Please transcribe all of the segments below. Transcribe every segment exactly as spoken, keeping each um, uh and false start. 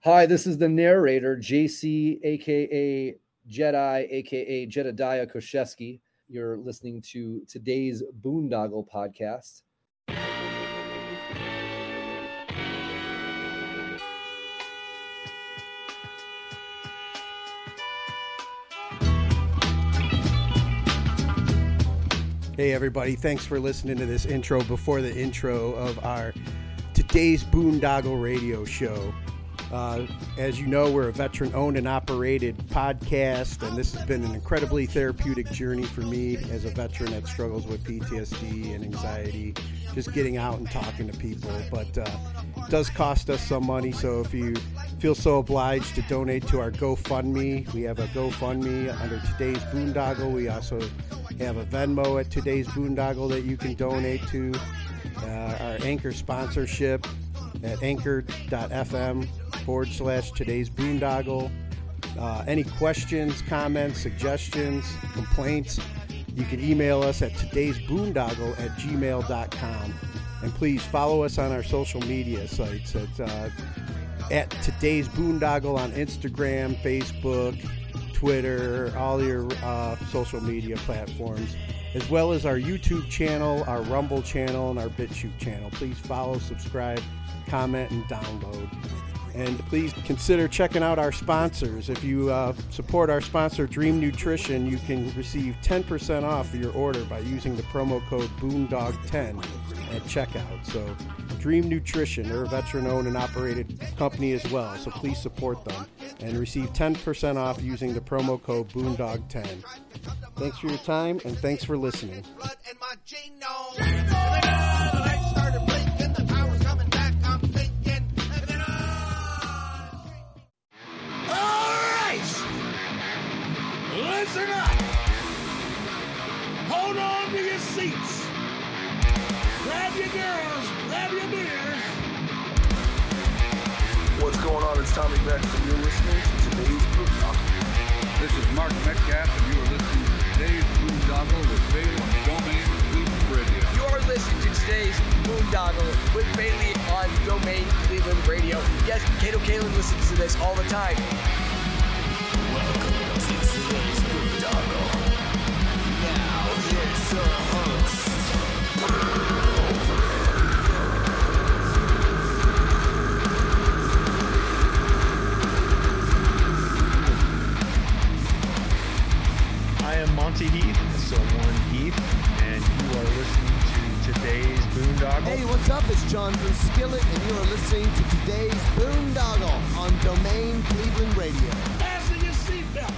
Hi, this is the narrator, J C, aka Jedi, aka Jedediah Koshevsky. You're listening to today's Boondoggle podcast. Hey everybody, thanks for listening to this intro before the intro of our today's Boondoggle radio show. Uh, as you know, we're a veteran-owned and operated podcast, and this has been an incredibly therapeutic journey for me as a veteran that struggles with P T S D and anxiety, just getting out and talking to people. But uh, it does cost us some money, so if you feel so obliged to donate to our GoFundMe, we have a GoFundMe under Today's Boondoggle. We also have a Venmo at Today's Boondoggle that you can donate to. Uh, our Anchor sponsorship at anchor.fm forward slash today's boondoggle. Uh, any questions, comments, suggestions, complaints, you can email us at today's boondoggle at gmail dot com. And please follow us on our social media sites at, uh, at today's boondoggle on Instagram, Facebook, Twitter, all your uh, social media platforms, as well as our YouTube channel, our Rumble channel, and our BitChute channel. Please follow, subscribe, comment, and download. And please consider checking out our sponsors. If you uh, support our sponsor, Dream Nutrition, you can receive ten percent off your order by using the promo code boondog ten at checkout. So Dream Nutrition, they're a veteran-owned and operated company as well, so please support them and receive ten percent off using the promo code boondog ten. Thanks for your time, and thanks for listening. Listen up! Hold on to your seats! Grab your girls, grab your beers! What's going on? It's Tommy Beck, and you're listening to today's Boondoggle. This is Mark Metcalf, and you are listening to today's Boondoggle with Bailey on Domain Cleveland Radio. You are listening to today's Boondoggle with Bailey on Domain Cleveland Radio. Yes, Kato Kalin listens to this all the time. Welcome to today's Boondoggle. Now, here's your host. I am Monty Heath, so one Heath, and you are listening to today's Boondoggle. Hey, what's up? It's John from Skillet, and you are listening to today's Boondoggle on Domain Cleveland Radio. Fasten your seatbelts!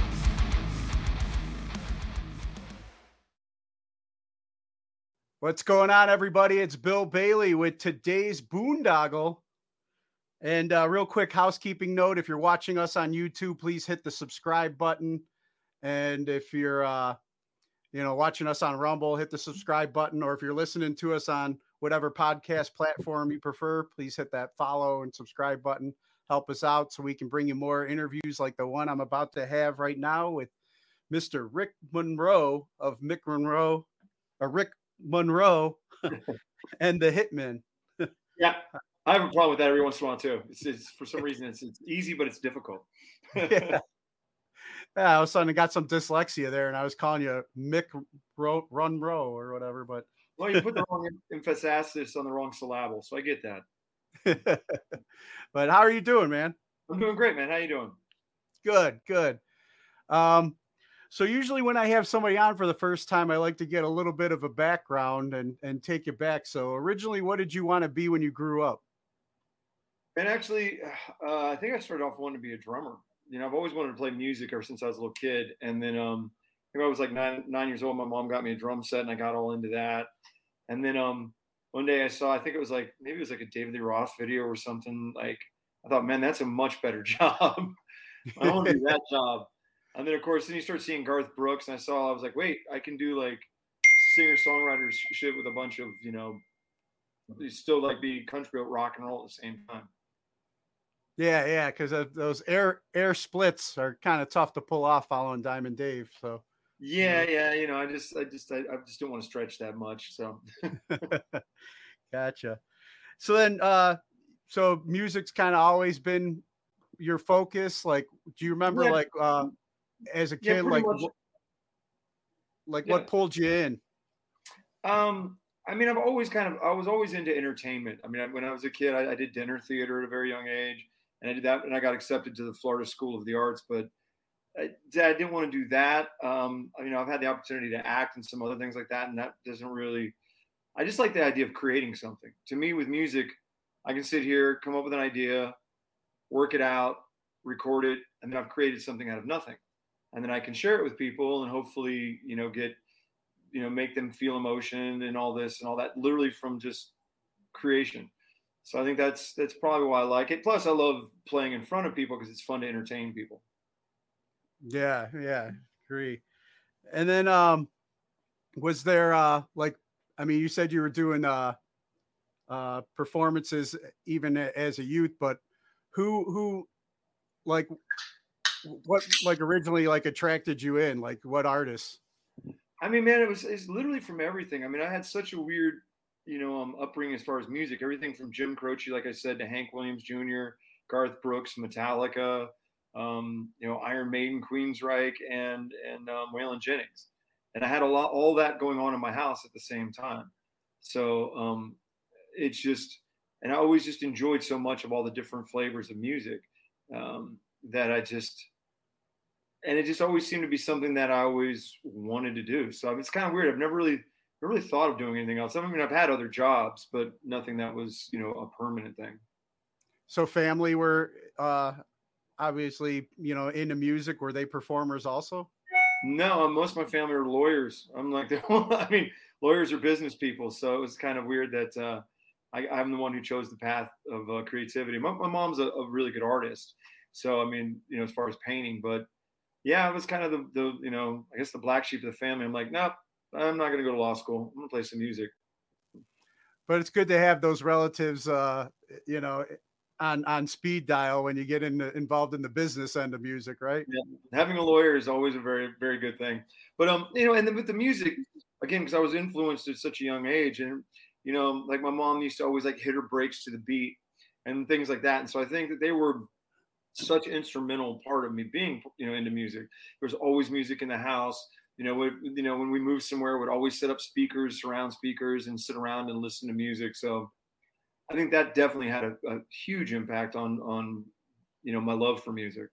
What's going on, everybody? It's Bill Bailey with today's Boondoggle. And uh, real quick housekeeping note, if you're watching us on YouTube, please hit the subscribe button. And if you're, uh, you know, watching us on Rumble, hit the subscribe button. Or if you're listening to us on whatever podcast platform you prefer, please hit that follow and subscribe button. Help us out so we can bring you more interviews like the one I'm about to have right now with Mister Rick Monroe of Mick Monroe, or Rick Monroe and the Hitman. Yeah, I have a problem with that every once in a while too. It's, it's for some reason it's it's easy, but it's difficult. Yeah. Yeah, all of a sudden I got some dyslexia there, and I was calling you Mick Ro- Run Row or whatever. But Well, you put the wrong emphasis on the wrong syllable, so I get that. But how are you doing, man? I'm doing great, man. How you doing? Good, good. Um, so usually when I have somebody on for the first time, I like to get a little bit of a background and and take you back. So originally, what did you want to be when you grew up? And actually, uh, I think I started off wanting to be a drummer. You know, I've always wanted to play music ever since I was a little kid. And then um, I was like nine nine years old. My mom got me a drum set, and I got all into that. And then um, one day I saw, I think it was like, maybe it was like a David Lee Roth video or something. Like, I thought, man, that's a much better job. I want to do that job. And then, of course, then you start seeing Garth Brooks, and I saw, I was like, wait, I can do like singer-songwriter shit with a bunch of, you know, still like be country rock and roll at the same time. Yeah, yeah, because those air air splits are kind of tough to pull off following Diamond Dave. So yeah, yeah, you know, I just, I just, I, I just don't want to stretch that much. So gotcha. So then, uh, so music's kind of always been your focus? Like, do you remember Yeah. like uh, as a Yeah, kid, pretty like much. wh- like Yeah. what pulled you in? Um, I mean, I've always kind of, I was always into entertainment. I mean, I, when I was a kid, I, I did dinner theater at a very young age, and I did that, and I got accepted to the Florida School of the Arts. But I, I didn't want to do that. Um, you know, I've had the opportunity to act and some other things like that, and that doesn't really. I just like the idea of creating something. To me, with music, I can sit here, come up with an idea, work it out, record it, and then I've created something out of nothing, and then I can share it with people, and hopefully, you know, get you know make them feel emotion and all this and all that literally from just creation. So I think that's that's probably why I like it. Plus I love playing in front of people because it's fun to entertain people. Yeah, yeah, agree. And then um was there uh like I mean you said you were doing uh uh performances even a- as a youth, but who who like what like originally like attracted you in? Like what artists? I mean, man, it was it's literally from everything. I mean, I had such a weird, you know, um, upbringing as far as music. Everything from Jim Croce, like I said, to Hank Williams Junior, Garth Brooks, Metallica, um, you know, Iron Maiden, Queensryche, and and um, Waylon Jennings. And I had a lot, all that going on in my house at the same time. So um, it's just, and I always just enjoyed so much of all the different flavors of music um, that I just and it just always seemed to be something that I always wanted to do. So it's kind of weird. I've never really, never really thought of doing anything else. I mean, I've had other jobs, but nothing that was, you know, a permanent thing. So family were uh obviously, you know, into music. Were they performers also? No, most of my family are lawyers. I'm like, the, I mean, lawyers are business people. So it was kind of weird that uh, I, I'm the one who chose the path of uh, creativity. My, my mom's a, a really good artist. So, I mean, you know, as far as painting, but yeah, it was kind of the, the you know, I guess the black sheep of the family. I'm like, nope, I'm not going to go to law school. I'm going to play some music. But it's good to have those relatives uh you know on on speed dial when you get in, involved in the business end of music, right? Yeah. Having a lawyer is always a very, very good thing. But um, you know, and then with the music, again, because I was influenced at such a young age, and you know, like my mom used to always like hit her brakes to the beat and things like that. And so I think that they were such instrumental part of me being, you know, into music. There was always music in the house. You know, we, you know, when we moved somewhere, we'd always set up speakers, surround speakers, and sit around and listen to music. So I think that definitely had a, a huge impact on on you know my love for music.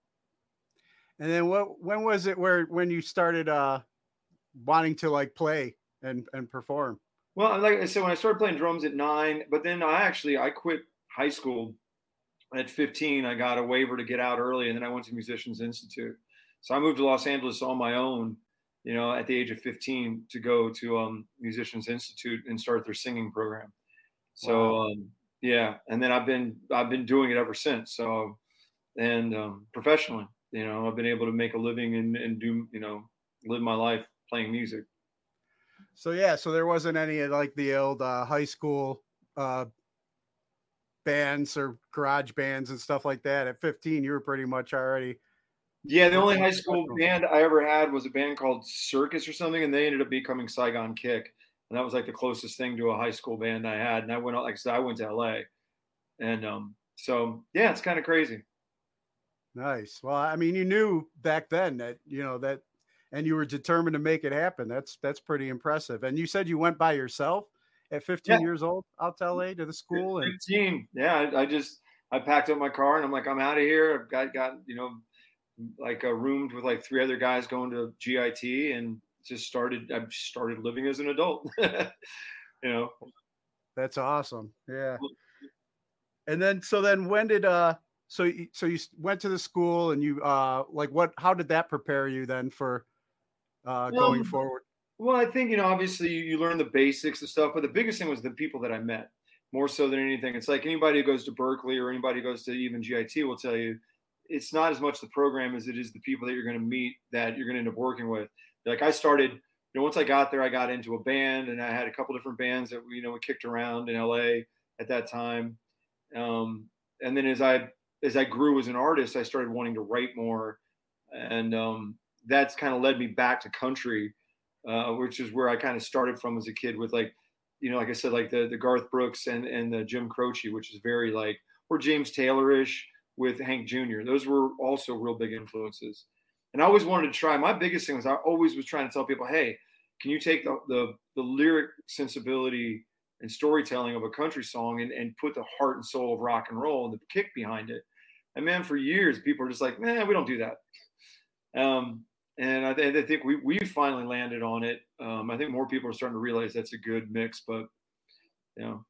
And then what when was it where when you started uh wanting to like play and and perform? Well, like I said, when I started playing drums at nine, but then I actually I quit high school at fifteen. I got a waiver to get out early, and then I went to Musicians Institute. So I moved to Los Angeles on my own, you know, at the age of fifteen to go to um, Musicians Institute and start their singing program. So Wow. um, yeah, and then I've been I've been doing it ever since. So and um, professionally, you know, I've been able to make a living and, and do you know live my life playing music. So yeah, so there wasn't any of like the old uh, high school uh, bands or garage bands and stuff like that. At fifteen, you were pretty much already Yeah, the only working high school professional. band I ever had was a band called Circus or something, and they ended up becoming Saigon Kick, and that was like the closest thing to a high school band I had. And I went, like I said, I went to L A, and um, so yeah, it's kind of crazy. Nice. Well, I mean, you knew back then that you know that, and you were determined to make it happen. That's that's pretty impressive. And you said you went by yourself at Yeah, fifteen years old out to L A to the school, and fifteen. Yeah, I, I just I packed up my car and I'm like, I'm out of here. I've got got you know like a roomed with like three other guys going to G I T and just started. I started living as an adult. you know. that's awesome. Yeah. And then so then when did uh so you, so you went to the school and you uh like what how did that prepare you then for uh going Um, forward? Well, I think, you know, obviously you, you learn the basics of stuff, but the biggest thing was the people that I met more so than anything. It's like anybody who goes to Berkeley or anybody who goes to even G I T will tell you it's not as much the program as it is the people that you're going to meet that you're going to end up working with. Like I started, you know, once I got there, I got into a band and I had a couple different bands that, you know, we kicked around in L A at that time. Um, and then as I, as I grew as an artist, I started wanting to write more. And um, that's kind of led me back to country uh, which is where I kind of started from as a kid with like, you know, like I said, like the the Garth Brooks and and the Jim Croce, which is very like or James Taylor-ish, with Hank Junior Those were also real big influences. And I always wanted to try. My biggest thing was I always was trying to tell people, hey, can you take the the, the lyric sensibility and storytelling of a country song and, and put the heart and soul of rock and roll and the kick behind it? And man, for years, people are just like, man, we don't do that. Um, and I, th- I think we we finally landed on it. Um, I think more people are starting to realize that's a good mix, but you know.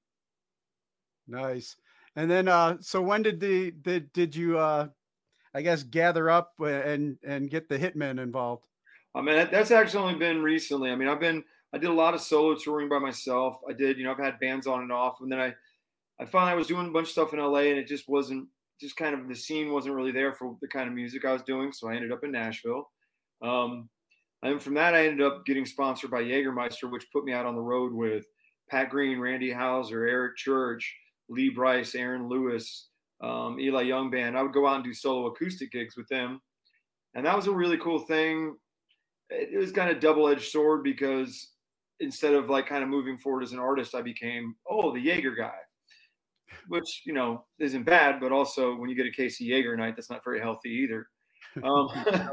Nice. And then, uh, so when did the, did, did you, uh, I guess, gather up and, and get the Hitmen involved? I mean, that, that's actually only been recently. I mean, I've been, I did a lot of solo touring by myself. I did, you know, I've had bands on and off. And then I, I found I was doing a bunch of stuff in L A and it just wasn't, just kind of the scene wasn't really there for the kind of music I was doing. So I ended up in Nashville. Um, and from that, I ended up getting sponsored by Jägermeister, which put me out on the road with Pat Green, Randy Houser, Eric Church, Lee Brice, Aaron Lewis, um, Eli Young Band. I would go out and do solo acoustic gigs with them. And that was a really cool thing. It was kind of double-edged sword because instead of like kind of moving forward as an artist, I became, oh, the Jaeger guy, which, you know, isn't bad, but also when you get a case of Jaeger night, that's not very healthy either. Um,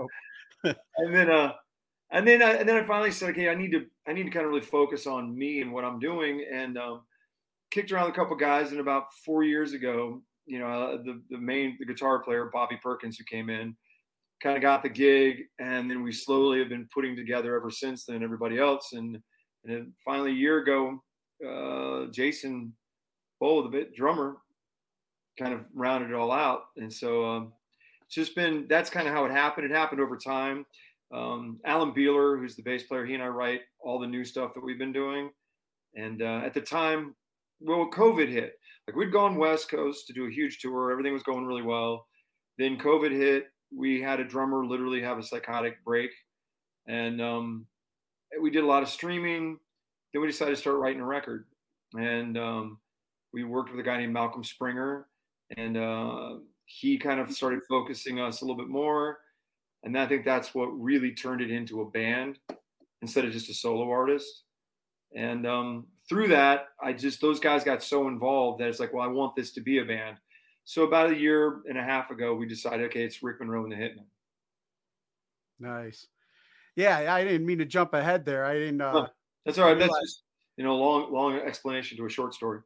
and then, uh, and then, I, and then I finally said, okay, I need to, I need to kind of really focus on me and what I'm doing. And, um, kicked around a couple guys, and about four years ago, you know, uh, the, the main, the guitar player, Bobby Perkins, who came in, kind of got the gig. And then we slowly have been putting together ever since then, everybody else. And, and then finally a year ago, uh, Jason Bowl, the bit drummer, kind of rounded it all out. And so, um, it's just been, that's kind of how it happened. It happened over time. Um, Alan Beeler, who's the bass player, he and I write all the new stuff that we've been doing. And uh, at the time, well, COVID hit. Like we'd gone West Coast to do a huge tour. Everything was going really well. Then COVID hit. We had a drummer literally have a psychotic break. And um, we did a lot of streaming. Then we decided to start writing a record. And um, we worked with a guy named Malcolm Springer. And uh, he kind of started focusing us a little bit more. And I think that's what really turned it into a band instead of just a solo artist. And um, through that, I just, those guys got so involved that it's like, well, I want this to be a band. So about a year and a half ago, we decided, okay, it's Rick Monroe and the Hitmen. Nice. Yeah, I didn't mean to jump ahead there. I didn't. Uh, oh, that's all right. Realize. That's just, you know, long, long explanation to a short story.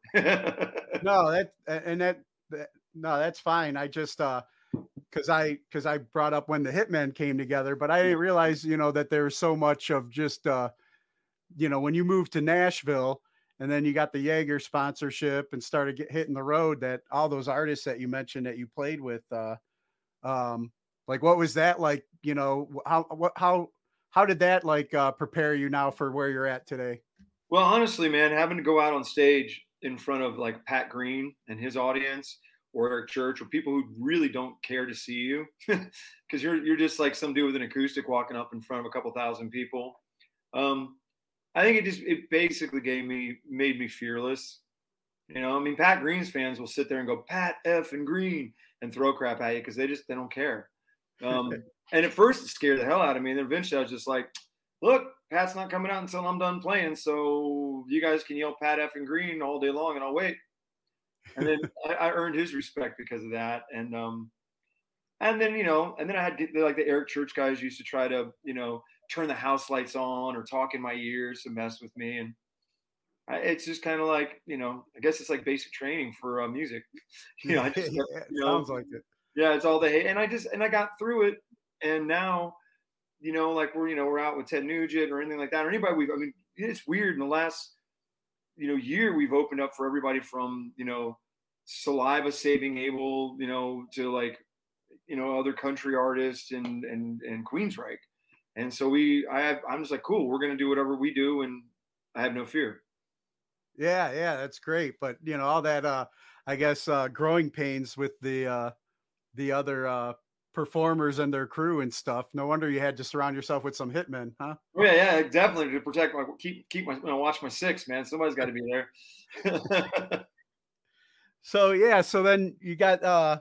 No, that, and that, that, no, that's fine. I just, uh, cause I, cause I brought up when the Hitmen came together, but I didn't realize, you know, that there's so much of just, uh, you know, when you moved to Nashville and then you got the Jaeger sponsorship and started get, hitting the road, that all those artists that you mentioned that you played with, uh, um, like, what was that like? You know, how, what, how, how did that like, uh, prepare you now for where you're at today? Well, honestly, man, having to go out on stage in front of like Pat Green and his audience, or Eric Church, or people who really don't care to see you, because you're you're just like some dude with an acoustic walking up in front of a couple thousand people. Um, I think it just it basically gave me made me fearless. You know, I mean, Pat Green's fans will sit there and go Pat F and Green and throw crap at you because they just they don't care. Um, and at first it scared the hell out of me, and then eventually I was just like, look, Pat's not coming out until I'm done playing, so you guys can yell Pat F and Green all day long, and I'll wait. And then I, I earned his respect because of that, and um, and then you know, and then I had like the Eric Church guys used to try to you know turn the house lights on or talk in my ears to mess with me, and I, it's just kind of like you know, I guess it's like basic training for uh, music. You know, I just, yeah, you know, sounds like it. Yeah, it's all the hate, and I just and I got through it, and now. You know, like we're, you know, we're out with Ted Nugent or anything like that, or anybody we've, I mean, it's weird in the last, you know, year we've opened up for everybody from, you know, Saliva Saving Abel, you know, to like, you know, other country artists and, and, and Queensryche. And so we, I have, I'm just like, cool, we're going to do whatever we do. And I have no fear. Yeah. Yeah. That's great. But you know, all that, uh, I guess, uh, growing pains with the, uh, the other, uh, performers and their crew and stuff. No wonder you had to surround yourself with some hitmen, huh? Oh, yeah, yeah, definitely to protect my keep keep my you know, watch my six, man. Somebody's got to be there. So yeah, so then you got uh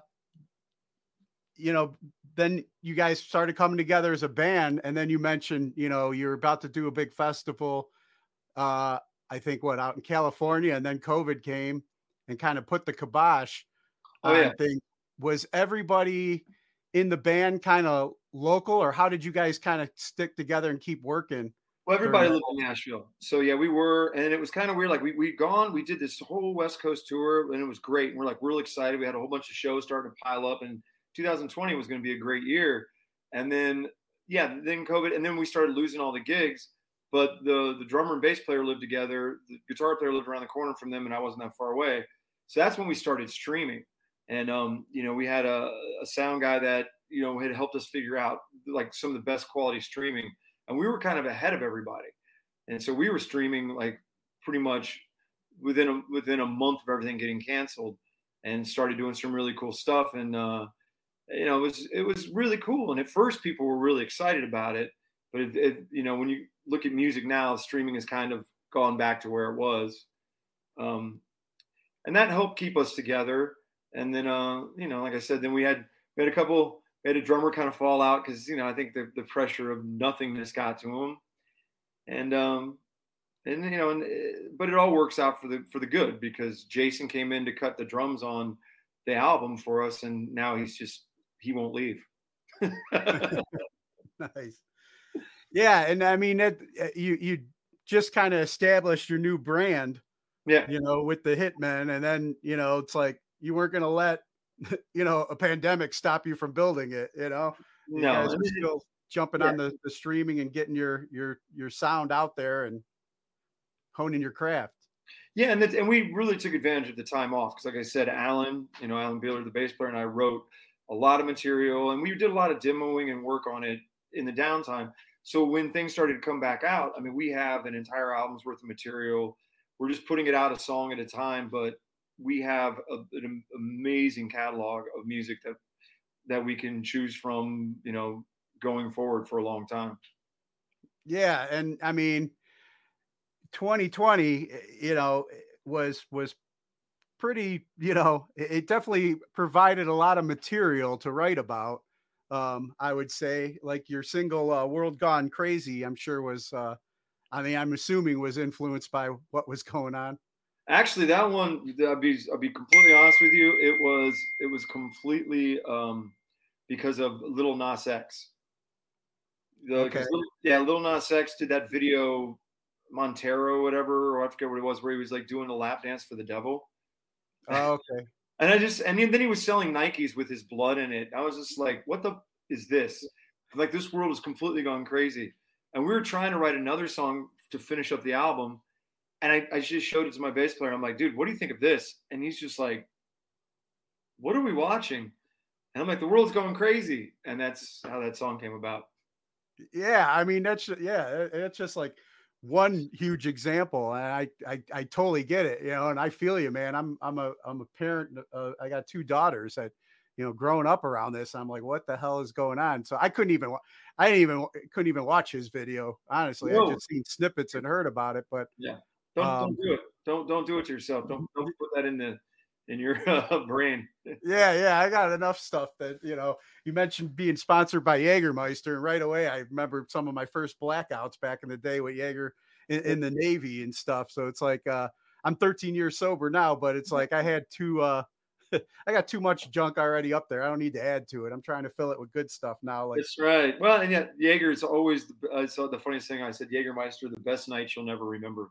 you know, then you guys started coming together as a band, and then you mentioned, you know, you're about to do a big festival, uh, I think what out in California, and then COVID came and kind of put the kibosh oh, on yeah. things. was everybody in the band kind of local, or how did you guys kind of stick together and keep working? Well, everybody during lived in Nashville. So yeah, we were, and it was kind of weird. Like we we'd gone, we did this whole West Coast tour, and it was great. And we're like real excited. We had a whole bunch of shows starting to pile up, and two thousand twenty was going to be a great year. And then yeah, then COVID, and then we started losing all the gigs. But the the drummer and bass player lived together. The guitar player lived around the corner from them, and I wasn't that far away. So that's when we started streaming. And um, you know, we had a, a sound guy that you know had helped us figure out like some of the best quality streaming. And we were kind of ahead of everybody. And so we were streaming like pretty much within a, within a month of everything getting canceled, and started doing some really cool stuff. And, uh, you know, it was, it was really cool. And at first people were really excited about it, but it, it, you know, when you look at music now, streaming has kind of gone back to where it was. Um, and that helped keep us together. And then, uh, you know, like I said, then we had, we had a couple, we had a drummer kind of fall out because, you know, I think the, the pressure of nothingness got to him. And, um, and, you know, and, but it all works out for the, for the good, because Jason came in to cut the drums on the album for us. And now he's just, he won't leave. Nice. Yeah. And I mean, it, you, you just kind of established your new brand, yeah, you know, with the Hitmen. And then, you know, it's like, you weren't going to let, you know, a pandemic stop you from building it, you know, you no, guys are still jumping yeah. on the, the streaming and getting your, your, your sound out there and honing your craft. Yeah. And that, and we really took advantage of the time off. Cause like I said, Alan, you know, Alan Beeler, the bass player, and I wrote a lot of material, and we did a lot of demoing and work on it in the downtime. So when things started to come back out, I mean, we have an entire album's worth of material. We're just putting it out a song at a time, but we have a, an amazing catalog of music that that we can choose from, you know, going forward for a long time. Yeah, and I mean, twenty twenty, you know, was was pretty, you know, it, it definitely provided a lot of material to write about. Um, I would say, like your single uh, "World Gone Crazy," I'm sure was, uh, I mean, I'm assuming was influenced by what was going on. Actually, that one, I'll be, I'll be completely honest with you. It was, it was completely um, because of Lil Nas X. The, Okay. Lil, yeah, Lil Nas X did that video, Montero, whatever, or I forget what it was, where he was like doing a lap dance for the devil. Oh, okay. And I just, and then he was selling Nikes with his blood in it. I was just like, what the is this? Like, this world is completely gone crazy. And we were trying to write another song to finish up the album. And I, I just showed it to my bass player. I'm like, dude, what do you think of this? And he's just like, what are we watching? And I'm like, the world's going crazy. And that's how that song came about. Yeah. I mean, that's, yeah, it's just like one huge example. And I, I, I totally get it, you know, and I feel you, man. I'm, I'm a, I'm a parent. Uh, I got two daughters that, you know, growing up around this, I'm like, what the hell is going on? So I couldn't even, I didn't even, couldn't even watch his video. Honestly, Whoa. I just seen snippets and heard about it, but yeah. Don't, um, don't do it. Don't don't do it to yourself. Don't don't put that in the in your uh, brain. Yeah, yeah. I got enough stuff that, you know, you mentioned being sponsored by Jägermeister, and right away I remember some of my first blackouts back in the day with Jaeger in, in the Navy and stuff. So it's like uh, I'm thirteen years sober now, but it's like I had too uh, I got too much junk already up there. I don't need to add to it. I'm trying to fill it with good stuff now. Like that's right. Well, and yeah, Jaeger is always the, uh, so the funniest thing I said, Jägermeister, the best night you'll never remember.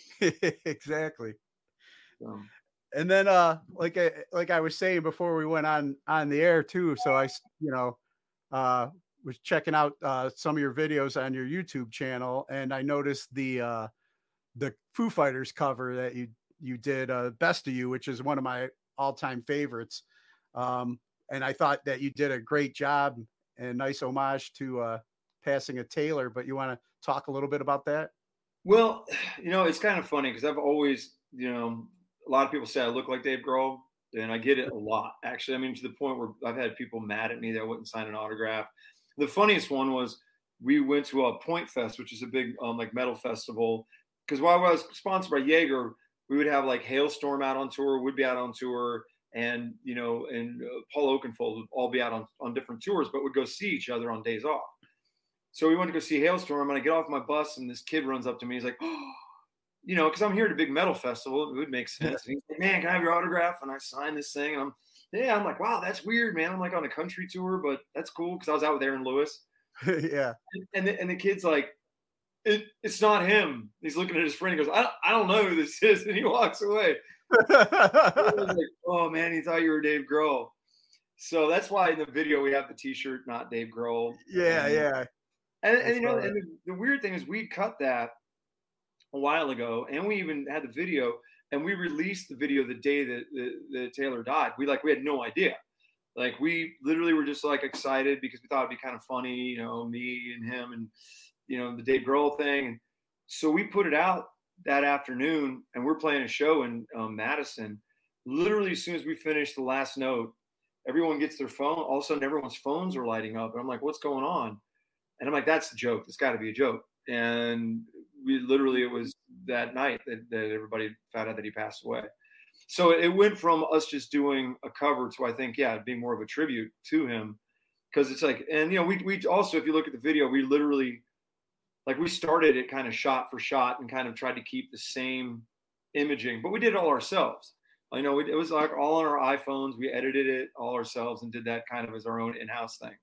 Exactly. Um, and then uh like I, like I was saying before we went on on the air too, so I you know uh was checking out uh some of your videos on your YouTube channel, and I noticed the uh the Foo Fighters cover that you you did, uh Best of You, which is one of my all-time favorites. Um and I thought that you did a great job and nice homage to uh Passing a Tailor, but you want to talk a little bit about that? Well, you know, it's kind of funny because I've always, you know, a lot of people say I look like Dave Grohl, and I get it a lot, actually. I mean, to the point where I've had people mad at me that I wouldn't sign an autograph. The funniest one was we went to a Point Fest, which is a big um, like metal festival, because while I was sponsored by Jaeger, we would have like Hailstorm out on tour, would be out on tour, and, you know, and uh, Paul Oakenfold would all be out on, on different tours, but would go see each other on days off. So we went to go see Hailstorm, and I get off my bus, and this kid runs up to me. He's like, oh, you know, because I'm here at a big metal festival. It would make sense. And he's like, man, can I have your autograph? And I signed this thing. And I'm, Yeah, I'm like, wow, that's weird, man. I'm like on a country tour, but that's cool because I was out with Aaron Lewis. Yeah. And the, and the kid's like, it, it's not him. He's looking at his friend. He goes, I, don't- I don't know who this is. And he walks away. I was like, oh, man, he thought you were Dave Grohl. So that's why in the video we have the T-shirt, not Dave Grohl. Yeah, and, yeah. And, I and you know, saw and that. the, the weird thing is we cut that a while ago, and we even had the video, and we released the video the day that, that, that Taylor died. We like we had no idea. Like we literally were just like excited because we thought it'd be kind of funny, you know, me and him and you know the Dave Grohl thing. And so we put it out that afternoon, and we're playing a show in um, Madison. Literally, as soon as we finished the last note, everyone gets their phone. All of a sudden, everyone's phones are lighting up, and I'm like, "What's going on?" And I'm like, "That's a joke. It's got to be a joke." And we literally, it was that night that, that everybody found out that he passed away. So it went from us just doing a cover to I think, yeah, being more of a tribute to him, because it's like, and you know, we we also, if you look at the video, we literally like we started it kind of shot for shot and kind of tried to keep the same imaging, but we did it all ourselves. You know, it was like all on our iPhones. We edited it all ourselves and did that kind of as our own in-house thing.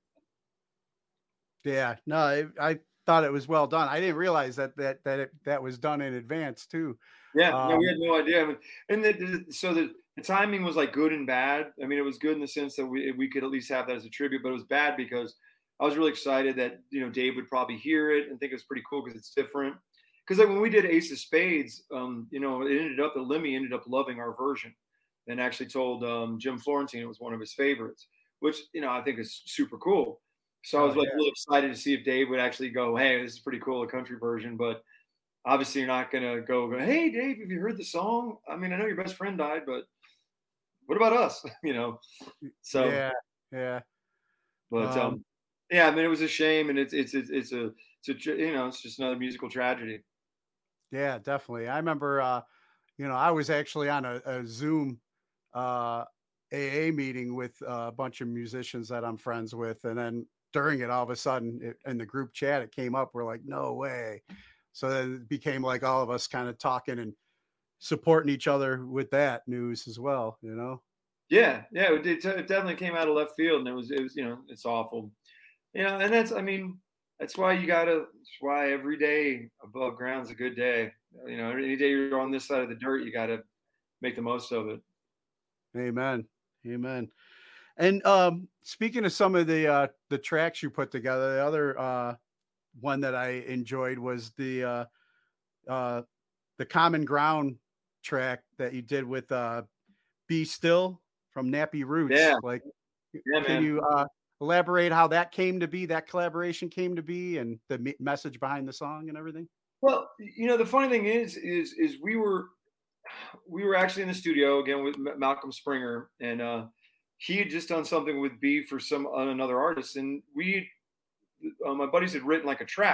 Yeah, no, I, I thought it was well done. I didn't realize that that that it, that was done in advance too. Yeah, um, no, we had no idea. I mean, and the, the, so the, the timing was like good and bad. I mean, it was good in the sense that we we could at least have that as a tribute, but it was bad because I was really excited that you know Dave would probably hear it and think it was pretty cool because it's different. Because like when we did Ace of Spades, um, you know, it ended up that Lemmy ended up loving our version, and actually told um, Jim Florentine it was one of his favorites, which you know I think is super cool. So I was Oh, like yeah. really excited to see if Dave would actually go, "Hey, this is pretty cool, a country version." But obviously, you're not gonna go, go, "Hey, Dave, have you heard the song? I mean, I know your best friend died, but what about us?" you know. So, Yeah, yeah. but Um, um, yeah, I mean, it was a shame, and it's it's it's, it's a it's a tr- you know, it's just another musical tragedy. yeah, definitely. I remember, uh, you know, I was actually on a, a Zoom uh, A A meeting with a bunch of musicians that I'm friends with, and then during it, all of a sudden, it, in the group chat, it came up. We're like, "No way!" So then it became like all of us kind of talking and supporting each other with that news as well. You know? Yeah, yeah, it, it, it definitely came out of left field, and it was it was you know it's awful. You know, and that's I mean that's why you gotta. That's why every day above ground's a good day. You know, any day you're on this side of the dirt, you gotta make the most of it. Amen. Amen. And um, speaking of some of the uh, the tracks you put together, the other uh, one that I enjoyed was the uh, uh, the Common Ground track that you did with uh, Be Still from Nappy Yeah, Roots. Like, yeah, can man. you uh, elaborate how that came to be, that collaboration came to be, and the me- message behind the song and everything? Well, you know, the funny thing is, is, is we were, we were actually in the studio again with M- Malcolm Springer, and uh, he had just done something with B for some uh, another artist, and we, uh, my buddies had written like a track,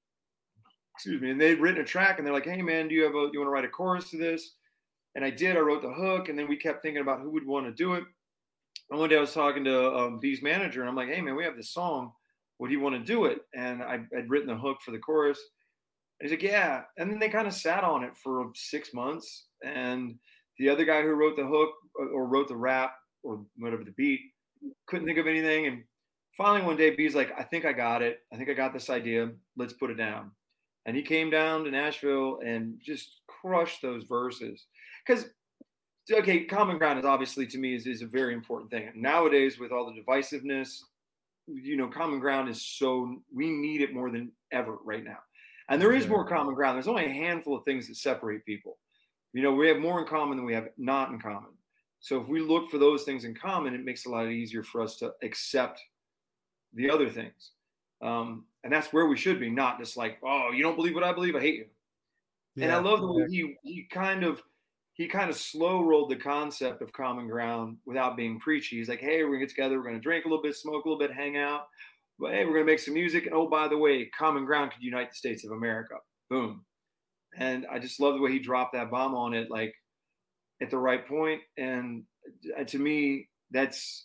excuse me, and they'd written a track, and they're like, "Hey, man, do you have a, do you want to write a chorus to this?" And I did. I wrote the hook, and then we kept thinking about who would want to do it. And one day I was talking to um, B's manager, and I'm like, "Hey, man, we have this song. Would he want to do it?" And I had written the hook for the chorus. And he's like, "Yeah." And then they kind of sat on it for six months. And the other guy who wrote the hook or or wrote the rap or whatever the beat couldn't think of anything. And finally, one day, B's like, "I think I got it. I think I got this idea. Let's put it down." And he came down to Nashville and just crushed those verses. Because, okay, common ground is obviously to me is, is a very important thing. Nowadays, with all the divisiveness, you know, common ground is so, we need it more than ever right now. And there is more common ground. There's only a handful of things that separate people. You know, we have more in common than we have not in common. So if we look for those things in common, it makes it a lot easier for us to accept the other things. Um, and that's where we should be, not just like, "Oh, you don't believe what I believe, I hate you." And I Yeah, love the way he he kind of he kind of slow rolled the concept of common ground without being preachy. He's like, "Hey, we're gonna get together, we're gonna drink a little bit, smoke a little bit, hang out. But hey, we're gonna make some music. And oh, by the way, common ground could unite the states of America." Boom. And I just love the way he dropped that bomb on it, like at the right point. And uh, to me, that's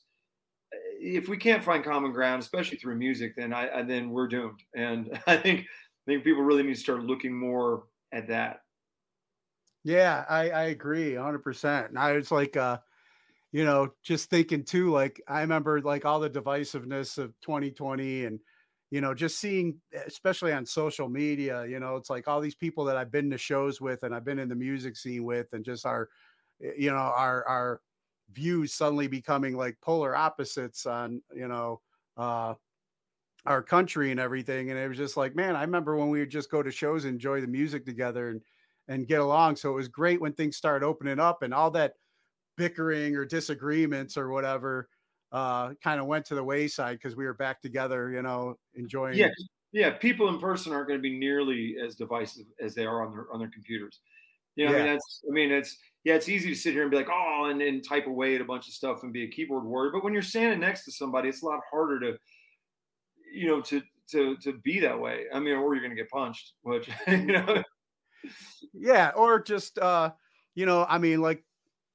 if we can't find common ground, especially through music, then I, I then we're doomed. And I think I think people really need to start looking more at that. yeah, I, I agree one hundred percent. And I was like, uh, you know, just thinking too, like, I remember like all the divisiveness of twenty twenty and, you know, just seeing, especially on social media, you know, it's like all these people that I've been to shows with and I've been in the music scene with, and just our, you know, our, our views suddenly becoming like polar opposites on, you know, uh, our country and everything. And it was just like, man, I remember when we would just go to shows and enjoy the music together and, and get along. So it was great when things started opening up and all that bickering or disagreements or whatever uh kind of went to the wayside because we were back together, you know, enjoying. Yeah, yeah. People in person aren't going to be nearly as divisive as they are on their on their computers. You know, yeah. I mean, that's. I mean, it's yeah. It's easy to sit here and be like, oh, and, and type away at a bunch of stuff and be a keyboard warrior. But when you're standing next to somebody, it's a lot harder to, you know, to to to be that way. I mean, or you're going to get punched. Which you know. Yeah, or just uh, you know, I mean, like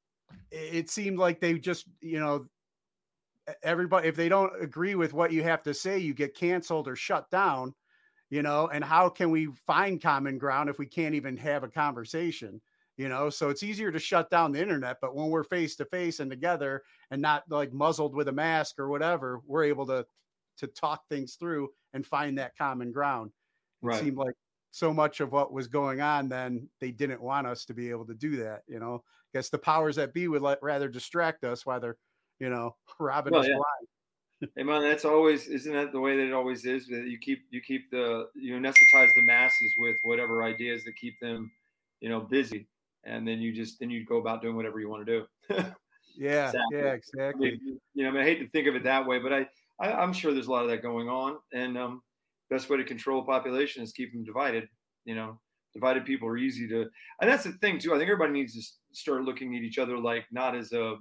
it seemed like they just, you know. Everybody, if they don't agree with what you have to say, you get canceled or shut down, you know, and how can we find common ground if we can't even have a conversation, you know? So it's easier to shut down the internet, but when we're face to face and together and not like muzzled with a mask or whatever, we're able to, to talk things through and find that common ground. It right. seemed like so much of what was going on then they didn't want us to be able to do that. You know, I guess the powers that be would let rather distract us while they're, you know, robbing well, us yeah. blind. Hey man, that's always, isn't that the way that it always is? That you keep you keep the you anesthetize the masses with whatever ideas that keep them, you know, busy, and then you just then you go about doing whatever you want to do. yeah, exactly. yeah, exactly. I mean, you know, I mean, I hate to think of it that way, but I, I I'm sure there's a lot of that going on, and um, best way to control a population is keep them divided. You know, divided people are easy to, and that's the thing too. I think everybody needs to start looking at each other like not as a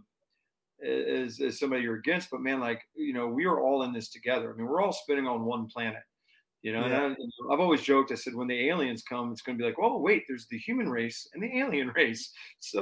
As, as somebody you're against, but man, like, you know, we are all in this together. I mean, we're all spinning on one planet, you know, yeah. and I, I've always joked, I said, when the aliens come, it's going to be like, oh, wait, there's the human race and the alien race.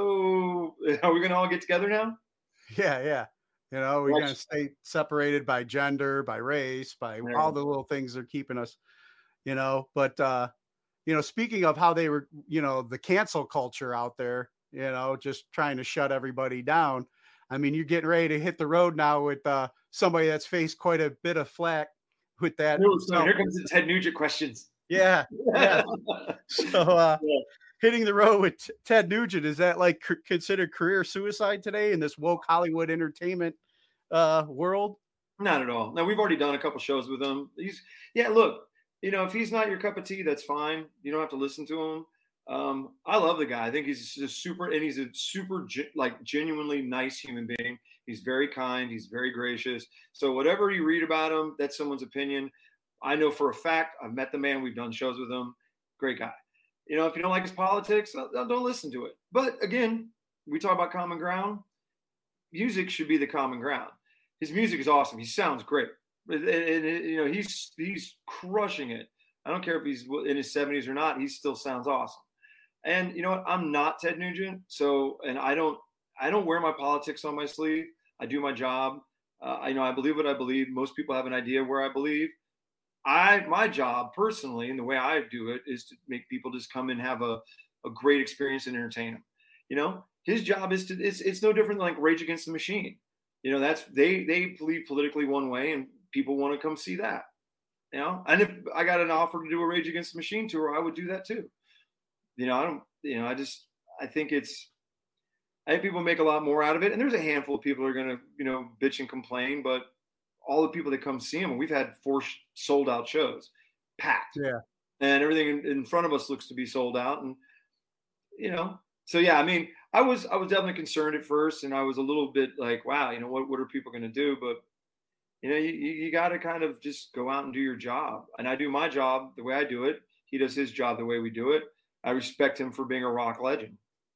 So are we going to all get together now? Yeah. Yeah. You know, we're going to stay separated by gender, by race, by yeah. all the little things that are keeping us, you know, but, uh, you know, speaking of how they were, you know, the cancel culture out there, you know, just trying to shut everybody down. I mean, you're getting ready to hit the road now with uh, somebody that's faced quite a bit of flack with that. No, so here comes the Ted Nugent questions. Yeah. yeah. So uh, yeah. hitting the road with t- Ted Nugent, is that like c- considered career suicide today in this woke Hollywood entertainment uh, world? Not at all. No, we've already done a couple shows with him. He's, yeah, look, you know, if he's not your cup of tea, that's fine. You don't have to listen to him. Um, I love the guy. I think he's just super, and he's a super, like, genuinely nice human being. He's very kind. He's very gracious. So whatever you read about him, that's someone's opinion. I know for a fact, I've met the man. We've done shows with him. Great guy. You know, if you don't like his politics, don't listen to it. But again, we talk about common ground. Music should be the common ground. His music is awesome. He sounds great. And, and, and, you know, he's he's crushing it. I don't care if he's in his seventies or not. He still sounds awesome. And you know what? I'm not Ted Nugent, so and I don't I don't wear my politics on my sleeve. I do my job. Uh, I know I believe what I believe. Most people have an idea where I believe. I my job personally, and the way I do it, is to make people just come and have a, a great experience and entertain them. You know, his job is to it's it's no different than like Rage Against the Machine. You know, that's they they believe politically one way, and people want to come see that. You know, and if I got an offer to do a Rage Against the Machine tour, I would do that too. You know, I don't, you know, I just, I think it's, I think people make a lot more out of it. And there's a handful of people who are going to, you know, bitch and complain, but all the people that come see him, we've had four sh- sold out shows, packed. Yeah. And everything in, in front of us looks to be sold out. And, you know, so yeah, I mean, I was, I was definitely concerned at first, and I was a little bit like, wow, you know, what, what are people going to do? But, you know, you, you got to kind of just go out and do your job. And I do my job the way I do it. He does his job the way we do it. I respect him for being a rock legend.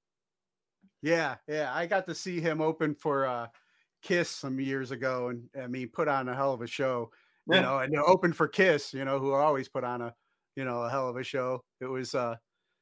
Yeah, yeah. I got to see him open for uh, Kiss some years ago, and I mean, put on a hell of a show. You yeah. know, and open for Kiss, you know, who always put on a, you know, a hell of a show. It was. Uh...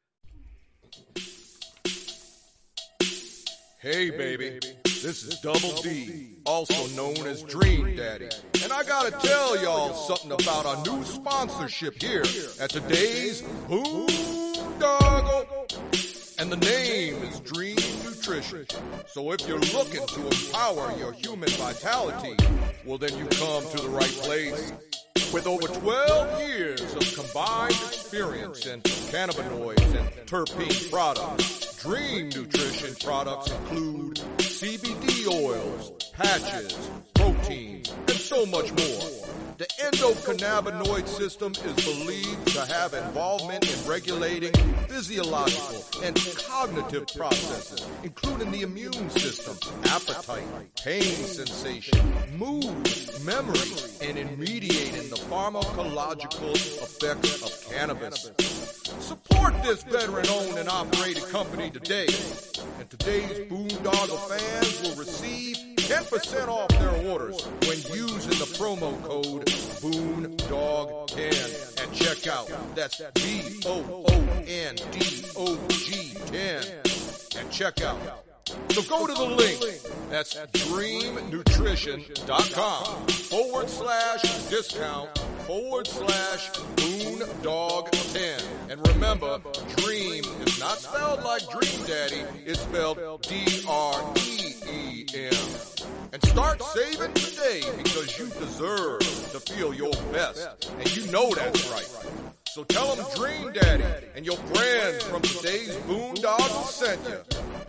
Hey, baby. This is Double D, also known as Dream Daddy. And I gotta tell y'all something about our new sponsorship here at today's Boondoggle. And the name is Dream Nutrition. nutrition. So if you're looking to empower your human vitality, well then you come to the right place. With over twelve years of combined experience in cannabinoids and terpene products, Dream Nutrition products include C B D oils, patches, proteins, and so much more. The endocannabinoid system is believed to have involvement in regulating physiological and cognitive processes, including the immune system, appetite, pain sensation, mood, memory, and in mediating the pharmacological effects of cannabis. Support this veteran-owned and operated company today, and today's Boondoggle fans will receive ten percent off their orders when using the promo code Boondog ten at checkout. That's B O O N D O G ten at checkout. So go to the link. That's dreamnutrition.com forward slash discount forward slash Boondog ten. And remember, Dream is not spelled like Dream Daddy. It's spelled D R E E M. And start saving today because you deserve to feel your best. And you know that's right. So tell them Dream Daddy and your friends from today's Boondoggle sent you.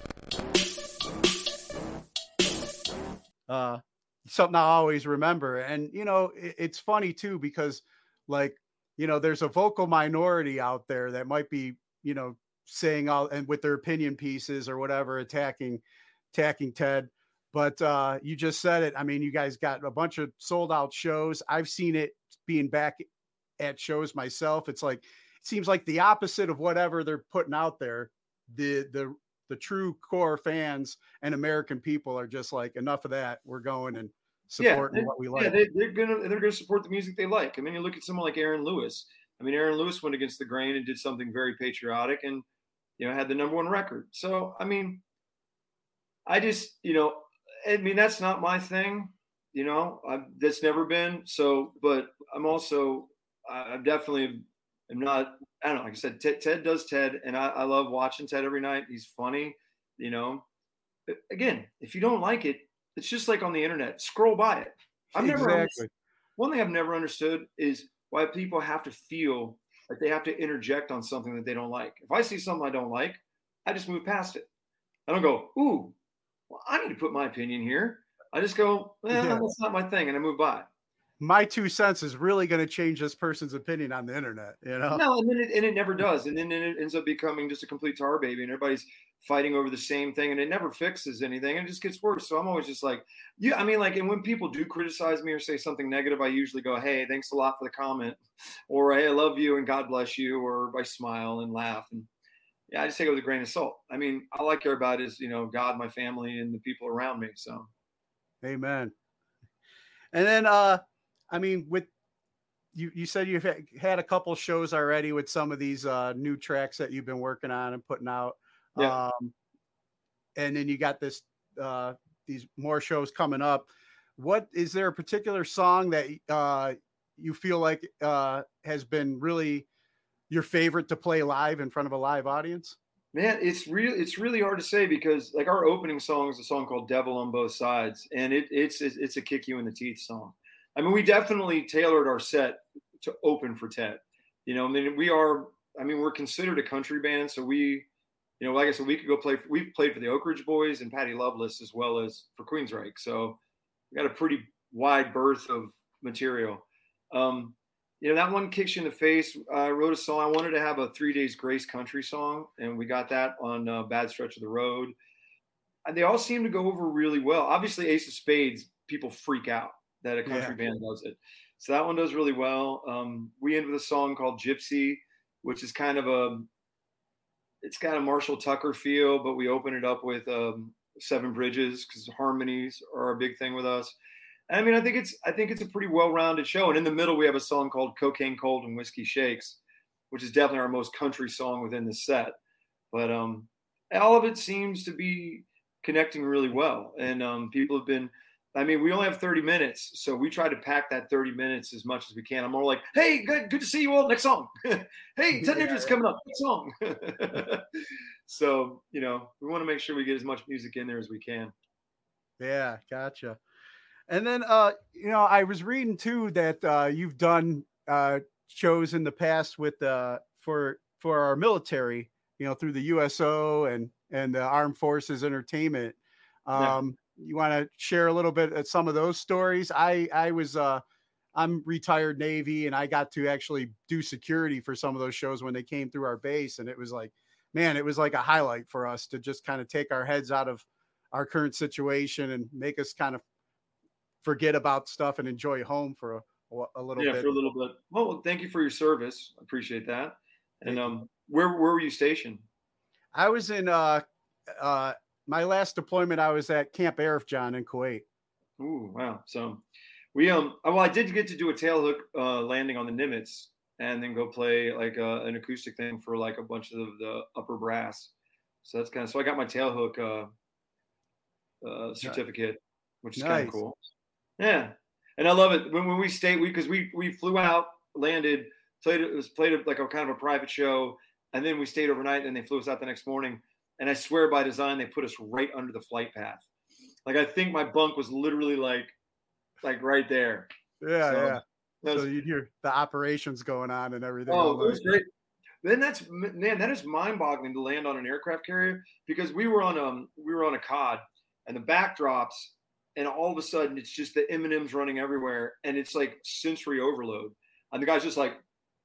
Uh, something I always remember. And, you know, it, it's funny too, because like, you know, there's a vocal minority out there that might be, you know, saying all and with their opinion pieces or whatever, attacking, attacking Ted. But uh, you just said it. I mean, you guys got a bunch of sold out shows. I've seen it being back at shows myself. It's like, it seems like the opposite of whatever they're putting out there. The, the, the true core fans and American people are just like, enough of that. We're going and supporting yeah, what we like. Yeah, they, they're gonna they're gonna support the music they like. I mean, you look at someone like Aaron Lewis. I mean, Aaron Lewis went against the grain and did something very patriotic, and you know had the number one record. So I mean, I just you know, I mean that's not my thing. You know, I've, that's never been. So, but I'm also I, I definitely am not. I don't know. Like I said, Ted, Ted does Ted, and I, I love watching Ted every night. He's funny. You know, but again, if you don't like it, it's just like on the internet. Scroll by it. I've never Exactly. one thing I've never understood is why people have to feel like they have to interject on something that they don't like. If I see something I don't like, I just move past it. I don't go, ooh, well, I need to put my opinion here. I just go, well, Yeah. that's not my thing, and I move by. My two cents is really going to change this person's opinion on the internet, you know? No, and then it, and it never does. And then it ends up becoming just a complete tar baby, and everybody's fighting over the same thing, and it never fixes anything. And it just gets worse. So I'm always just like, yeah, I mean, like, and when people do criticize me or say something negative, I usually go, hey, thanks a lot for the comment, or hey, I love you and God bless you, or I smile and laugh. And yeah, I just take it with a grain of salt. I mean, I like care about is, you know, God, my family, and the people around me. So, amen. And then, uh, I mean, with you, you said you've had a couple shows already with some of these uh, new tracks that you've been working on and putting out. Yeah. Um, and then you got this, uh, these more shows coming up. What is there a particular song that uh, you feel like uh, has been really your favorite to play live in front of a live audience? Man, it's really it's really hard to say because like our opening song is a song called "Devil on Both Sides," and it, it's it's a kick you in the teeth song. I mean, we definitely tailored our set to open for Ted. You know, I mean, we are. I mean, we're considered a country band, so we, you know, like I said, we could go play. We've played for the Oak Ridge Boys and Patty Loveless as well as for Queensryche. So we got a pretty wide berth of material. Um, You know, that one kicks you in the face. I wrote a song. I wanted to have a Three Days Grace country song, and we got that on uh, Bad Stretch of the Road. And they all seem to go over really well. Obviously, Ace of Spades, people freak out that a country Yeah. band does it. So that one does really well. Um, we end with a song called Gypsy, which is kind of a, it's got a Marshall Tucker feel, but we open it up with um, Seven Bridges because harmonies are a big thing with us. I mean, I think it's I think it's a pretty well-rounded show. And in the middle, we have a song called Cocaine Cold and Whiskey Shakes, which is definitely our most country song within the set. But um, all of it seems to be connecting really well. And um, people have been I mean, we only have thirty minutes, so we try to pack that thirty minutes as much as we can. I'm more like, hey, good, good to see you all. Next song. Hey, ten Ninjas coming up. Next song. So, you know, we want to make sure we get as much music in there as we can. Yeah, gotcha. And then, uh, you know, I was reading too that uh, you've done uh, shows in the past with uh, for for our military, you know, through the U S O and and the Armed Forces Entertainment. Um, yeah. You want to share a little bit of some of those stories? I I was uh, I'm retired Navy, and I got to actually do security for some of those shows when they came through our base, and it was like, man, it was like a highlight for us to just kind of take our heads out of our current situation and make us kind of forget about stuff and enjoy home for a, a little yeah, bit. Yeah, for a little bit. Well, thank you for your service. I appreciate that. And um, where where were you stationed? I was in uh, uh, my last deployment. I was at Camp Arif John in Kuwait. Ooh, wow. So we um, well, I did get to do a tailhook uh, landing on the Nimitz, and then go play like uh, an acoustic thing for like a bunch of the upper brass. So that's kind of so I got my tailhook uh, uh, certificate, which is nice. Kind of cool. Yeah, and I love it when, when we stayed we because we we flew out, landed, played it was played like a kind of a private show, and then we stayed overnight, and they flew us out the next morning. And I swear by design, they put us right under the flight path. Like I think my bunk was literally like like right there. Yeah, so, yeah. Was, so you'd hear the operations going on and everything. Oh, it was great. Then that's man, that is mind-boggling to land on an aircraft carrier because we were on um we were on a C O D, and the backdrops. And all of a sudden, it's just the M and M's running everywhere, and it's like sensory overload. And the guy's just like,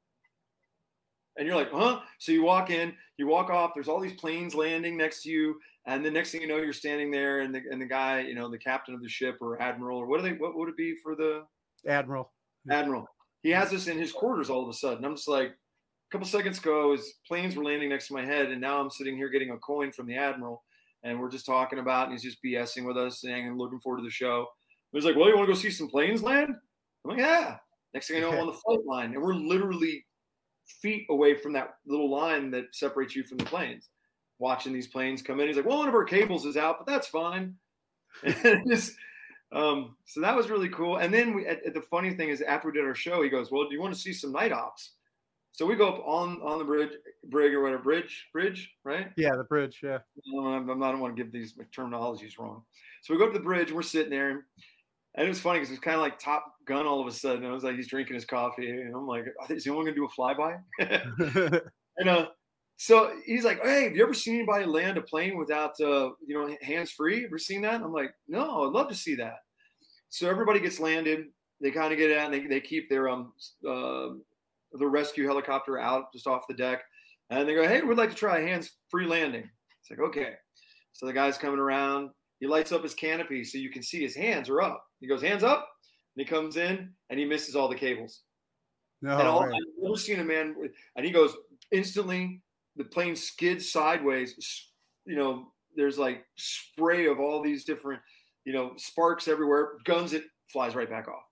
and you're like, huh? So you walk in, you walk off. There's all these planes landing next to you, and the next thing you know, you're standing there, and the and the guy, you know, the captain of the ship or admiral or what do they? What would it be for the admiral? Admiral. He has us in his quarters all of a sudden. I'm just like, a couple seconds ago, his planes were landing next to my head, and now I'm sitting here getting a coin from the admiral. And we're just talking about, and he's just BSing with us, saying, "I'm looking forward to the show." He's like, "Well, you want to go see some planes land?" I'm like, "Yeah." Next thing I know, I'm on the flight line, and we're literally feet away from that little line that separates you from the planes, watching these planes come in. He's like, "Well, one of our cables is out, but that's fine." And just, um, so that was really cool. And then we, at, at the funny thing is, after we did our show, he goes, "Well, do you want to see some night ops?" So we go up on, on the bridge, brig or whatever, bridge, bridge, right? Yeah, the bridge, yeah. I'm, I'm, I don't want to give these terminologies wrong. So we go up to the bridge, and we're sitting there, and it was funny because it was kind of like Top Gun all of a sudden. I was like, he's drinking his coffee, and I'm like, is he only going to do a flyby? And uh, so he's like, hey, have you ever seen anybody land a plane without, uh, you know, hands-free? Ever seen that? I'm like, no, I'd love to see that. So everybody gets landed. They kind of get out, and they, they keep their um uh, the rescue helicopter out just off the deck. And they go, hey, we'd like to try a hands-free landing. It's like, okay. So the guy's coming around. He lights up his canopy so you can see his hands are up. He goes, hands up. And he comes in, and he misses all the cables. No, and all, right. I've never seen a man with, and he goes, instantly, the plane skids sideways. You know, there's like spray of all these different, you know, sparks everywhere. Guns, it flies right back off.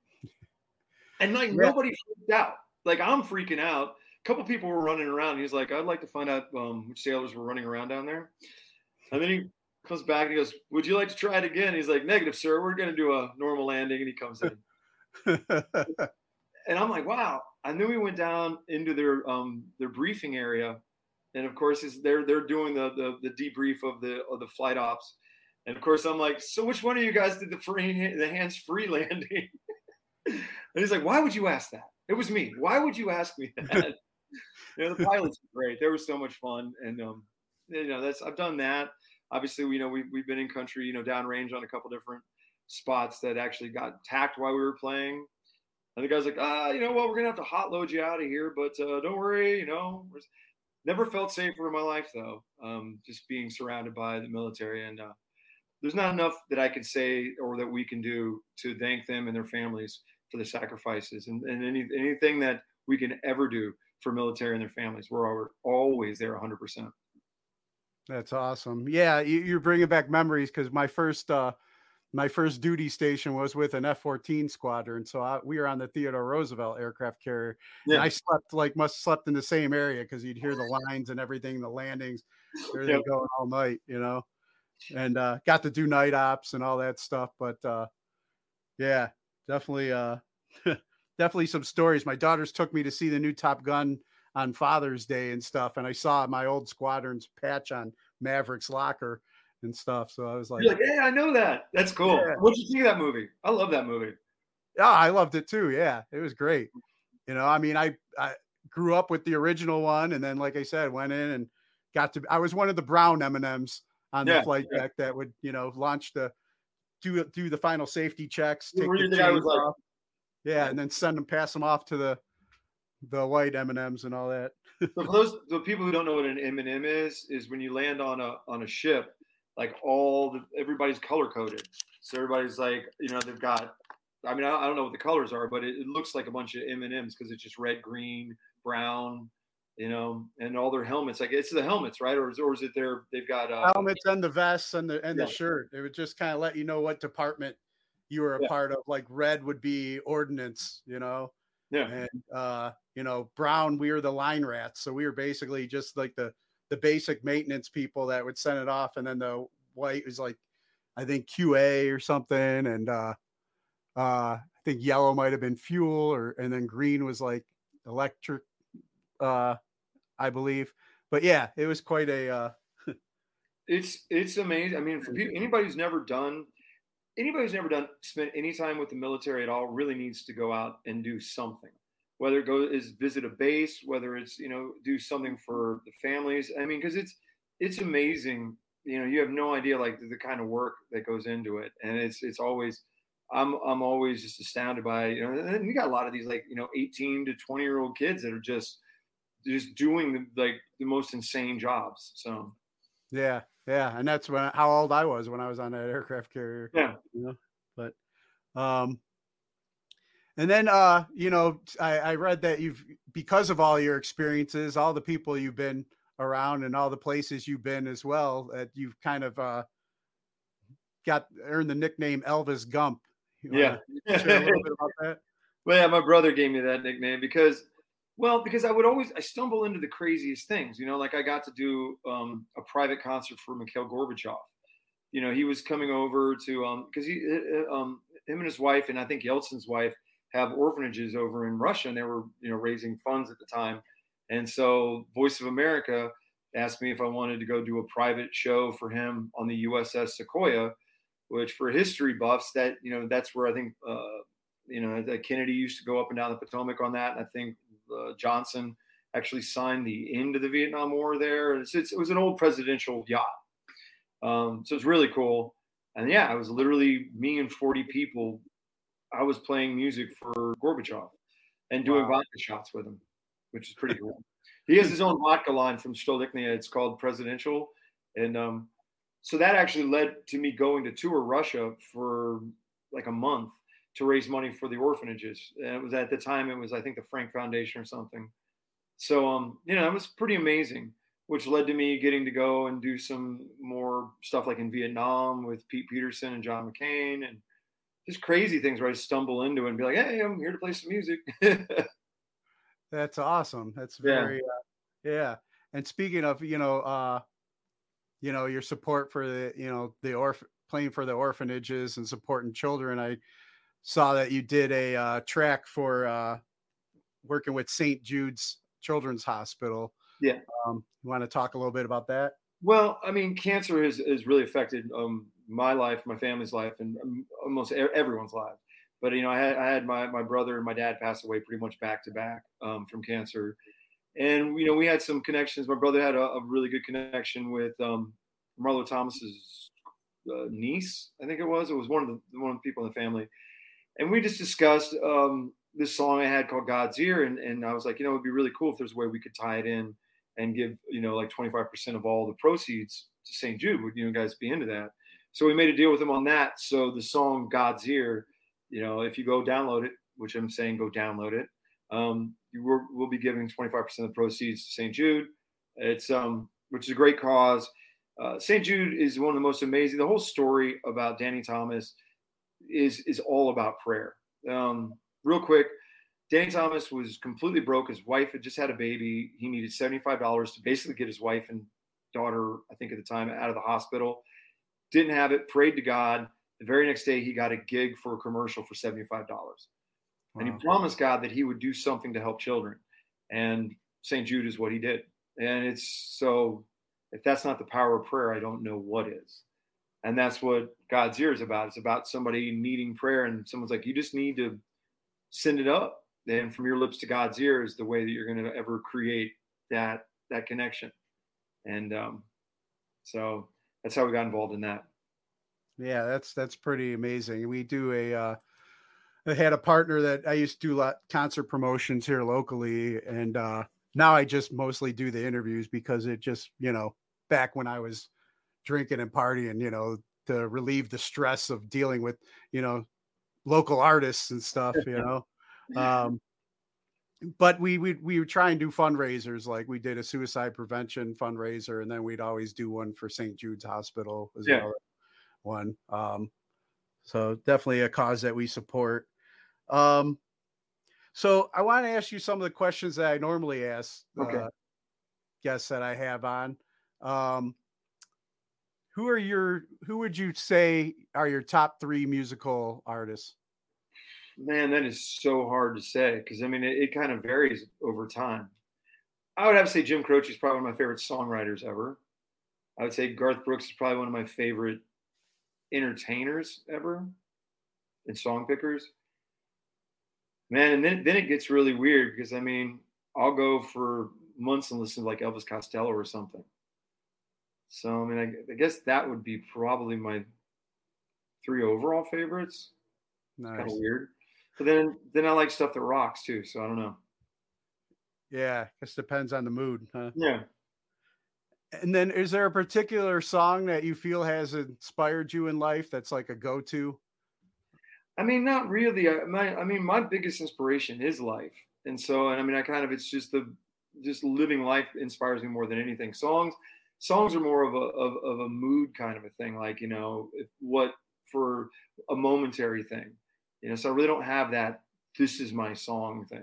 And like yeah. nobody freaked out. Like I'm freaking out. A couple people were running around. He's like, I'd like to find out um, which sailors were running around down there. And then he comes back and he goes, would you like to try it again? He's like, negative, sir. We're going to do a normal landing. And he comes in. And I'm like, wow. And then we went down into their um, their briefing area. And of course, is they're they're doing the, the the debrief of the of the flight ops. And of course, I'm like, so which one of you guys did the free the hands-free landing? And he's like, why would you ask that? It was me. Why would you ask me that? You know, the pilots were great. They were so much fun. And, um, you know, that's, I've done that. Obviously, we, you know, we've, we've been in country, you know, downrange on a couple different spots that actually got tacked while we were playing. And the guy's like, ah, you know what, we're going to have to hot load you out of here, but uh, don't worry, you know. Never felt safer in my life, though, um, just being surrounded by the military. And uh, there's not enough that I can say or that we can do to thank them and their families for the sacrifices, and, and any, anything that we can ever do for military and their families. We're always there one hundred percent. That's awesome. Yeah, you, you're bringing back memories because my first uh, my first duty station was with an F fourteen squadron. So I, we were on the Theodore Roosevelt aircraft carrier. Yeah. And I slept like must have slept in the same area because you'd hear the lines and everything, the landings, everything yep. going all night, you know. and uh, got to do night ops and all that stuff. But uh, yeah, definitely, uh, definitely some stories. My daughters took me to see the new Top Gun on Father's Day and stuff, and I saw my old squadron's patch on Maverick's locker and stuff. So I was like, You're like, yeah, I know that. That's cool. Yeah. What'd you think of that movie? I love that movie. Yeah, I loved it too. Yeah, it was great. You know, I mean, I, I grew up with the original one, and then, like I said, went in and got to. I was one of the brown M and M's on Yeah, the flight yeah. deck that would, you know, launch the do do the final safety checks, take Were you the the guy who chains was like- off, yeah, and then send them, pass them off to the the white M and M's and all that. So for those the people who don't know what an M and M is, is when you land on a on a ship, like all the everybody's color coded. So everybody's like, you know, they've got. I mean, I, I don't know what the colors are, but it, it looks like a bunch of M and M's because it's just red, green, brown, you know, and all their helmets. Like it's the helmets, right? Or is, or is it their they've got uh, helmets and the vests and the and Yeah. the shirt. It would just kind of let you know what department you were a Yeah. part of. Like red would be ordnance, you know. Yeah. And uh, you know, brown, we were the line rats. So we were basically just like the the basic maintenance people that would send it off. And then the white was like, I think Q A or something. And uh uh I think yellow might have been fuel, or and then green was like electric, uh, I believe. But yeah, it was quite a uh It's it's amazing. I mean, for people, anybody who's never done anybody who's never done spent any time with the military at all really needs to go out and do something. Whether it go is visit a base, whether it's you know do something for the families. I mean, because it's it's amazing. You know, you have no idea like the, the kind of work that goes into it, and it's it's always. I'm I'm always just astounded by you know, and you got a lot of these like you know eighteen to twenty year old kids that are just just doing the, like the most insane jobs. So yeah, yeah. And that's when how old I was when I was on that aircraft carrier. yeah, You know, but um and then uh, you know, I, I read that you've because of all your experiences, all the people you've been around and all the places you've been as well, that you've kind of uh got earned the nickname Elvis Gump. You yeah. wanna share a little bit about that? Well, yeah, my brother gave me that nickname because, well, because I would always I stumble into the craziest things. You know, like I got to do um, a private concert for Mikhail Gorbachev. You know, he was coming over to um because he uh, um him and his wife and I think Yeltsin's wife have orphanages over in Russia, and they were you know raising funds at the time, and so Voice of America asked me if I wanted to go do a private show for him on the U S S Sequoia, which for history buffs that you know that's where I think. Uh, You know, that Kennedy used to go up and down the Potomac on that, and I think uh, Johnson actually signed the end of the Vietnam War there. It's, it's, it was an old presidential yacht, um, so it's really cool. And yeah, it was literally me and forty people. I was playing music for Gorbachev and doing Wow. vodka shots with him, which is pretty cool. He has his own vodka line from Stolichnaya. It's called Presidential, and um, so that actually led to me going to tour Russia for like a month to raise money for the orphanages. And it was at the time, it was, I think, the Frank Foundation or something. So, um, you know, it was pretty amazing, which led to me getting to go and do some more stuff like in Vietnam with Pete Peterson and John McCain and just crazy things where I stumble into it and be like, hey, I'm here to play some music. That's awesome. That's Yeah. very uh, yeah. And speaking of, you know, uh, you know, your support for the, you know, the orph playing for the orphanages and supporting children, I saw that you did a uh, track for uh, working with Saint Jude's Children's Hospital. Yeah. Um, you want to talk a little bit about that? Well, I mean, cancer has, has really affected um, my life, my family's life, and um, almost e- everyone's life. But, you know, I had, I had my, my brother and my dad pass away pretty much back to back um, from cancer. And, you know, we had some connections. My brother had a, a really good connection with um, Marlo Thomas's uh, niece, I think it was. It was one of the one of the people in the family. And we just discussed um, this song I had called God's Ear. And, and I was like, you know, it'd be really cool if there's a way we could tie it in and give, you know, like twenty-five percent of all the proceeds to Saint Jude. Would you guys be into that? So we made a deal with him on that. So the song God's Ear, you know, if you go download it, which I'm saying go download it, um, you will, we'll be giving twenty-five percent of the proceeds to Saint Jude. It's, um, which is a great cause. Uh, Saint Jude is one of the most amazing. The whole story about Danny Thomas is is all about prayer. Um, real quick, Danny Thomas was completely broke. His wife had just had a baby. He needed seventy-five dollars to basically get his wife and daughter, I think at the time, out of the hospital. didn't have it, prayed to God. The very next day, he got a gig for a commercial for seventy-five dollars. Wow. And he promised God that he would do something to help children. And Saint Jude is what he did. And it's so, if that's not the power of prayer, I don't know what is. And that's what God's ear is about. It's about somebody needing prayer. And someone's like, you just need to send it up. And from your lips to God's ear is the way that you're going to ever create that, that connection. And um, so that's how we got involved in that. Yeah, that's, that's pretty amazing. We do a, uh, I had a partner that I used to do a lot concert promotions here locally. And uh, now I just mostly do the interviews because it just, you know, back when I was drinking and partying, you know, to relieve the stress of dealing with, you know, local artists and stuff, you know. Um, but we, we, we would try and do fundraisers. Like we did a suicide prevention fundraiser, and then we'd always do one for Saint Jude's Hospital as yeah. well. One. Um, so definitely a cause that we support. Um, so I want to ask you some of the questions that I normally ask okay. uh, guests that I have on. Um, who are your, who would you say are your top three musical artists? Man, that is so hard to say. Cause I mean, it, it kind of varies over time. I would have to say Jim Croce is probably one of my favorite songwriters ever. I would say Garth Brooks is probably one of my favorite entertainers ever and song pickers. Man, and then, then it gets really weird because, I mean, I'll go for months and listen to like Elvis Costello or something. So, I mean, I, I guess that would be probably my three overall favorites. Nice. Kind of weird. But then, then I like stuff that rocks too. So I don't know. Yeah, I guess depends on the mood. Huh? Yeah. And then is there a particular song that you feel has inspired you in life that's like a go-to? I mean, not really. I, my, I mean, my biggest inspiration is life. And so, and I mean, I kind of, it's just the, just living life inspires me more than anything. Songs, songs are more of a, of, of a mood kind of a thing. Like, you know, if, what for a momentary thing, you know, so I really don't have that, this is my song thing.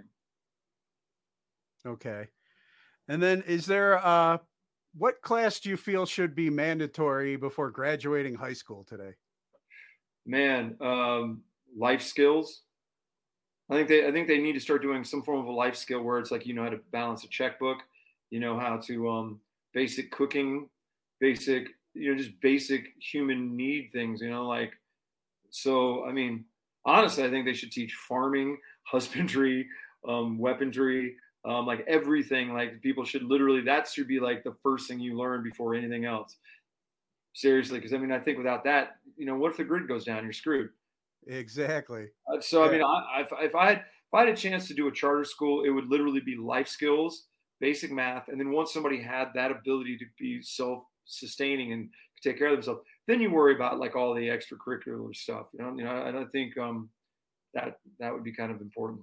Okay. And then is there, uh, what class do you feel should be mandatory before graduating high school today? Man, um, life skills. I think they I think they need to start doing some form of a life skill where it's like, you know how to balance a checkbook, you know how to um basic cooking, basic, you know, just basic human need things, you know, like, so I mean, honestly, I think they should teach farming, husbandry, um, weaponry, um, like everything. Like people should literally, that should be like the first thing you learn before anything else. Seriously, because I mean, I think without that, you know, what if the grid goes down? You're screwed. Exactly. Uh, so yeah. I mean, I, if, if I had, if I had a chance to do a charter school, it would literally be life skills, basic math, and then once somebody had that ability to be self-sustaining and take care of themselves, then you worry about like all the extracurricular stuff. You know, you know, I don't think um, that that would be kind of important.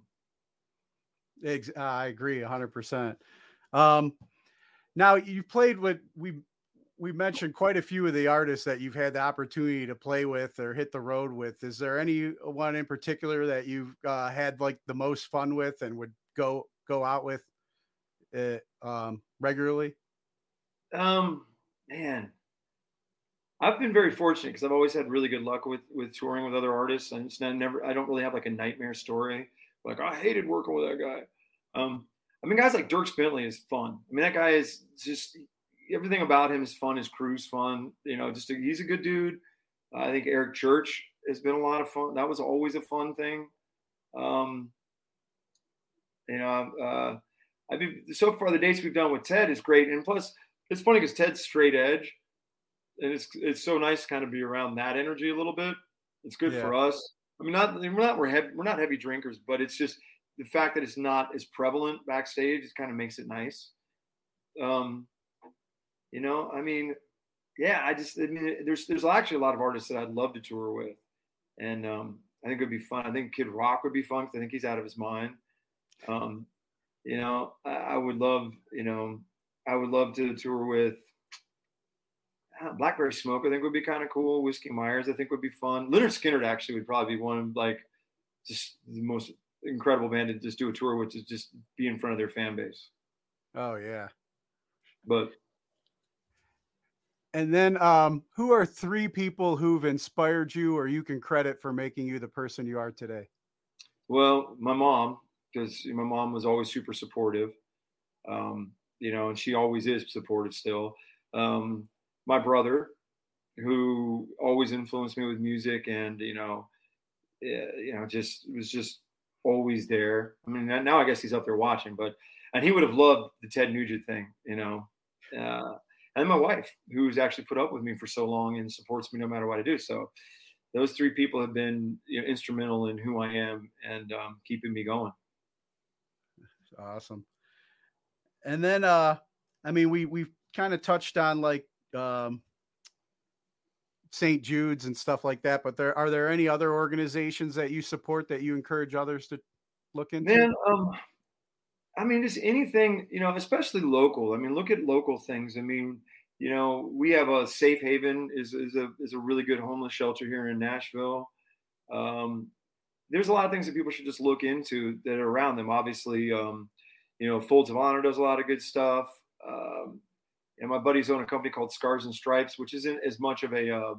Ex- I agree, one hundred percent. Um, now you played with we. We mentioned quite a few of the artists that you've had the opportunity to play with or hit the road with. Is there any one in particular that you've uh, had like the most fun with and would go, go out with uh, um, regularly? Um, man, I've been very fortunate because I've always had really good luck with, with touring with other artists. And it's not, never, I don't really have like a nightmare story. Like, oh, I hated working with that guy. Um, I mean, guys like Dierks Bentley is fun. I mean, that guy is just, everything about him is fun. His crew's fun. You know, just a, he's a good dude. Uh, I think Eric Church has been a lot of fun. That was always a fun thing. Um, you know, uh, I mean, so far the dates we've done with Ted is great. And plus, it's funny because Ted's straight edge, and it's it's so nice to kind of be around that energy a little bit. It's good yeah. for us. I mean, not we're not we're heavy, we're not heavy drinkers, but it's just the fact that it's not as prevalent backstage. It kind of makes it nice. Um, You know, I mean, yeah, I just, I mean, there's, there's actually a lot of artists that I'd love to tour with. And um, I think it'd be fun. I think Kid Rock would be fun because I think he's out of his mind. Um, you know, I, I would love, you know, I would love to tour with uh, Blackberry Smoke. I think would be kind of cool. Whiskey Myers, I think would be fun. Lynyrd Skynyrd actually would probably be one of like just the most incredible band to just do a tour with, to just be in front of their fan base. Oh yeah. But And then, um, who are three people who've inspired you, or you can credit for making you the person you are today? Well, my mom, because my mom was always super supportive, um, you know, and she always is supportive still. Um, my brother, who always influenced me with music, and you know, eh, you know, just was just always there. I mean, now I guess he's up there watching, but and he would have loved the Ted Nugent thing, you know. Uh, and my wife, who's actually put up with me for so long and supports me no matter what I do. So those three people have been, you know, instrumental in who I am and um, keeping me going. Awesome. And then, uh, I mean, we we've kind of touched on like um, Saint Jude's and stuff like that, but there are there any other organizations that you support that you encourage others to look into? Man, um, I mean, just anything, you know, especially local. I mean, look at local things. I mean, you know, we have a Safe Haven is is a is a really good homeless shelter here in Nashville. Um, there's a lot of things that people should just look into that are around them. Obviously, um, you know, Folds of Honor does a lot of good stuff. Um, and my buddies own a company called Scars and Stripes, which isn't as much of a, uh,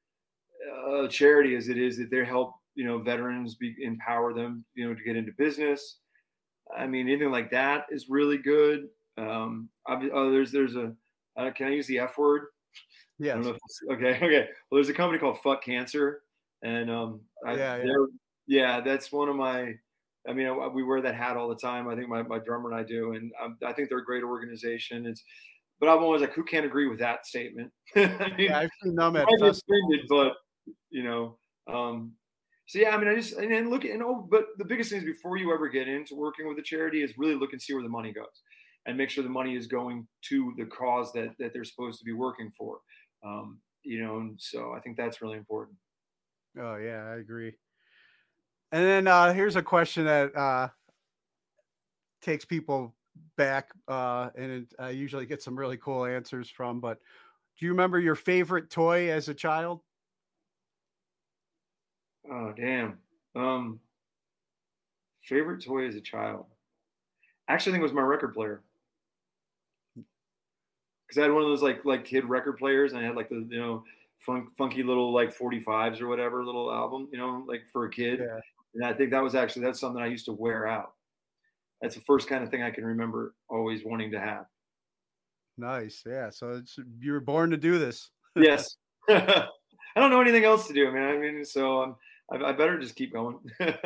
a charity as it is that they help, you know, veterans be, empower them, you know, to get into business. I mean, anything like that is really good. Um, oh, there's there's a uh, can I use the F word? Yes. I don't know if it's, okay, okay. Well, there's a company called Fuck Cancer, and um, I, Yeah, yeah. yeah, that's one of my. I mean, I, we wear that hat all the time. I think my, my drummer and I do, and um, I think they're a great organization. It's, but I'm always like, who can't agree with that statement? I mean, Yeah, I've seen them at I get festivals. offended, but you know, um, so yeah, I mean, I just and then look at, you know, but the biggest thing is before you ever get into working with a charity is really look and see where the money goes, and make sure the money is going to the cause that that they're supposed to be working for. Um, you know, and so I think that's really important. Oh yeah, I agree. And then uh, here's a question that uh, takes people back, uh, and it, I usually get some really cool answers from. But do you remember your favorite toy as a child? Oh damn. Um, favorite toy as a child. Actually, I think it was my record player because I had one of those like like kid record players, and I had like the, you know, fun, funky little like forty-fives or whatever little album, you know, like for a kid. Yeah. And I think that was actually that's something I used to wear out. That's the first kind of thing I can remember always wanting to have. Nice. Yeah. So it's, you were born to do this. Yes. I don't know anything else to do, man. I mean, so um, I, I better just keep going.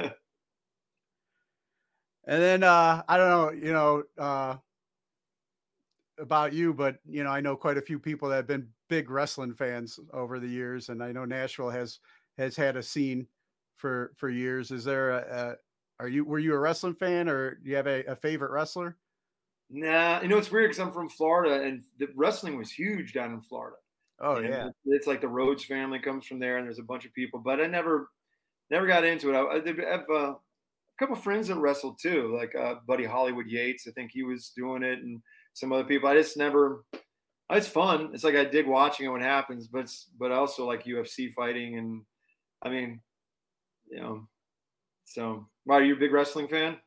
And then uh, I don't know, you know, uh, about you, but you know, I know quite a few people that have been big wrestling fans over the years, and I know Nashville has has had a scene for for years. Is there a, a are you were you a wrestling fan, or do you have a, a favorite wrestler? Nah, you know, it's weird because I'm from Florida, and the wrestling was huge down in Florida. Oh And yeah, it's like the Rhodes family comes from there, and there's a bunch of people. But I never, never got into it. I, I have uh, a couple friends that wrestled too, like uh, Buddy Hollywood Yates. I think he was doing it, and some other people. I just never. It's fun. It's like I dig watching it when it happens, but it's, but I also like U F C fighting, and I mean, you know. So, are you a big wrestling fan?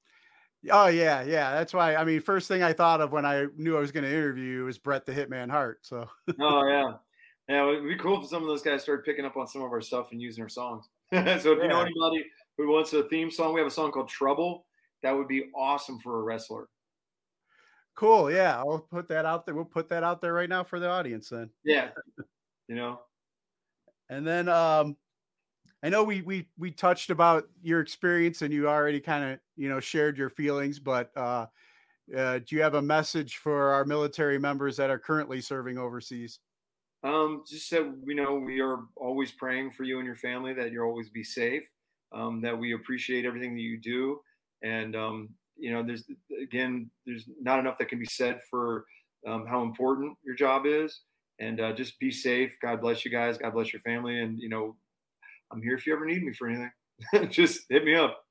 oh yeah, yeah. That's why. I mean, first thing I thought of when I knew I was going to interview you was Bret the Hitman Hart. So Oh yeah, yeah. It'd be cool if some of those guys started picking up on some of our stuff and using our songs. So if you know yeah, anybody who wants a theme song, we have a song called Trouble. That would be awesome for a wrestler. cool. Yeah, I'll put that out there. We'll put that out there right now for the audience then. Yeah, you know. And then um, I know we we we touched about your experience, and you already kind of, you know, shared your feelings, but uh, uh, do you have a message for our military members that are currently serving overseas? Um, just that, you know, we are always praying for you and your family, that you'll always be safe, um, that we appreciate everything that you do. And, um, you know, there's, again, there's not enough that can be said for um, how important your job is. And uh, just be safe. God bless you guys. God bless your family. And, you know, I'm here if you ever need me for anything. Just hit me up.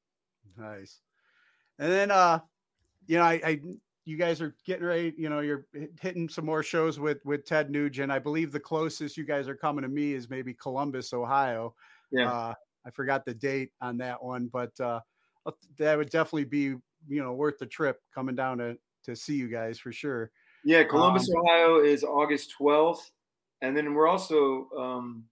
Nice. And then uh, you know, I, I you guys are getting ready, you know, you're hitting some more shows with with Ted Nugent. I believe the closest you guys are coming to me is maybe Columbus, Ohio. Yeah. Uh, I forgot the date on that one, but uh, that would definitely be, you know, worth the trip coming down to to see you guys for sure. Yeah, Columbus, Um, Ohio is August twelfth, and then we're also um,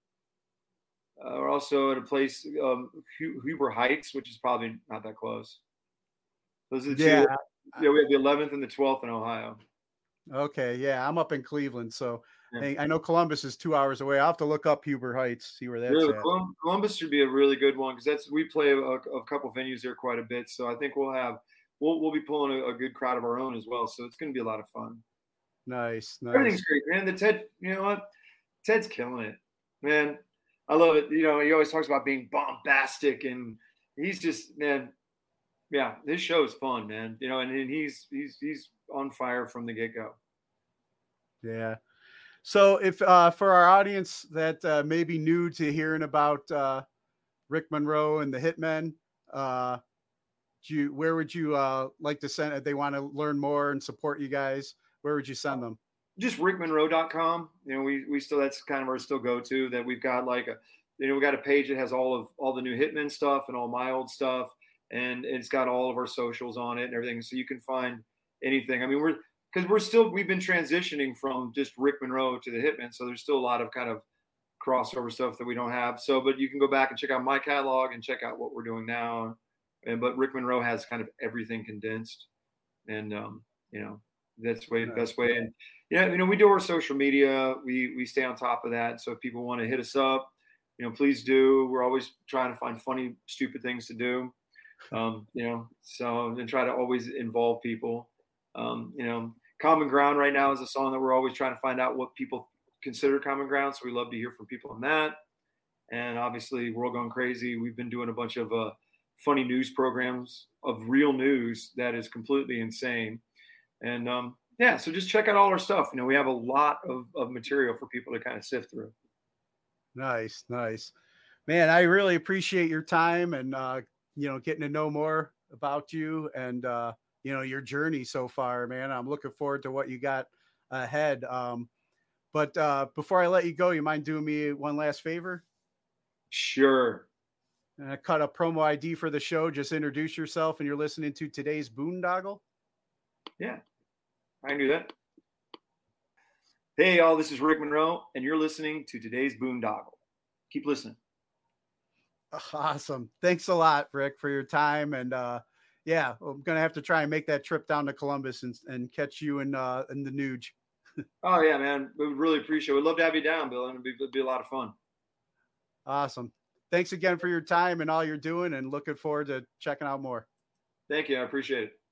uh, we're also at a place um, Hu- Huber Heights, which is probably not that close. Those are the Yeah. two. Yeah, we have the eleventh and the twelfth in Ohio. Okay, yeah, I'm up in Cleveland, so Yeah. I I know Columbus is two hours away. I'll have to look up Huber Heights, see where that's Really, at. Colum- Columbus should be a really good one because that's we play a, a couple venues there quite a bit. So I think we'll have we'll we'll be pulling a, a good crowd of our own as well. So it's going to be a lot of fun. Nice, nice. Everything's great, man. The Ted, you know what? Ted's killing it, man. I love it. You know, he always talks about being bombastic, and he's just, man. Yeah, this show is fun, man. You know, and, and he's he's he's on fire from the get go. Yeah. So if uh, for our audience that uh, may be new to hearing about uh, Rick Monroe and the Hitmen, uh, do you, where would you uh, like to send if they want to learn more and support you guys? Where would you send them? Just rick monroe dot com. You know, we we still that's kind of our still go to that we've got like a you know we got a page that has all of all the new Hitmen stuff and all my old stuff, and it's got all of our socials on it and everything, so you can find anything. I mean, we're because we're still we've been transitioning from just Rick Monroe to the Hitmen, so there's still a lot of kind of crossover stuff that we don't have. So, but you can go back and check out my catalog and check out what we're doing now. And but Rick Monroe has kind of everything condensed, and um, you know that's way the best way. And yeah, you know we do our social media. We we stay on top of that. So if people want to hit us up, you know, please do. We're always trying to find funny, stupid things to do. Um, you know, so and try to always involve people. Um, you know, Common Ground right now is a song that we're always trying to find out what people consider common ground. So we love to hear from people on that. And obviously, World Gone Crazy. We've been doing a bunch of uh, funny news programs of real news that is completely insane. And um, yeah, so just check out all our stuff. You know, we have a lot of, of material for people to kind of sift through. Nice, nice, man. I really appreciate your time and uh, you know getting to know more about you and uh, you know your journey so far, man. I'm looking forward to what you got ahead. Um, but uh, before I let you go, you mind doing me one last favor? Sure. And I cut a promo I D for the show. Just introduce yourself, and you're listening to today's Boondoggle. Yeah, I can do that. Hey, y'all, this is Rick Monroe, and you're listening to today's Boondoggle. Keep listening. Awesome. Thanks a lot, Rick, for your time. And uh, yeah, I'm going to have to try and make that trip down to Columbus and, and catch you in, uh, in the Nuge. Oh, yeah, man. We would really appreciate it. We'd love to have you down, Bill, and it'd be, it'd be a lot of fun. Awesome. Thanks again for your time and all you're doing, and looking forward to checking out more. Thank you. I appreciate it.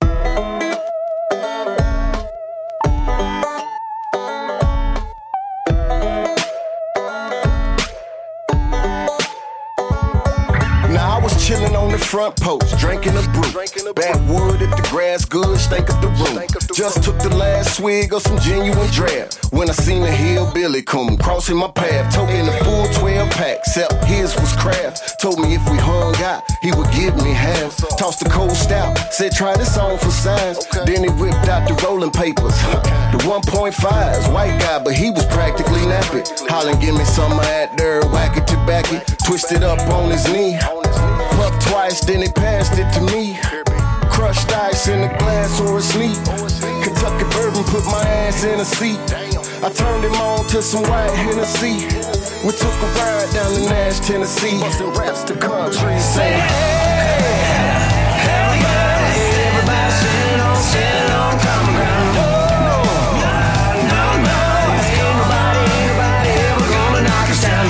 Now I was chilling on the front porch, drinking a brew. Backwood if the grass good, stank up the room. Just took the last swig of some genuine draft when I seen a hillbilly come crossing my path, toting a full twelve pack, except his was craft. Told me if we hung out, he would give me half. Tossed the cold stout, said try this on for size. Then he whipped out the rolling papers. The one point fives, white guy, but he was practically nappy. Hollin', give me some of that there, whack it to back it, twisted up on his knee. Puffed twice, then he passed it to me. Crushed ice in a glass or a sleep. Kentucky bourbon put my ass in a seat. I turned him on to some white Hennessy. We took a ride down to Nash, Tennessee. Bustin' raps to country, saying, hey, everybody, everybody sitting on, sitting on common ground. No, no, no, ain't nobody, ain't nobody ever gonna knock us down.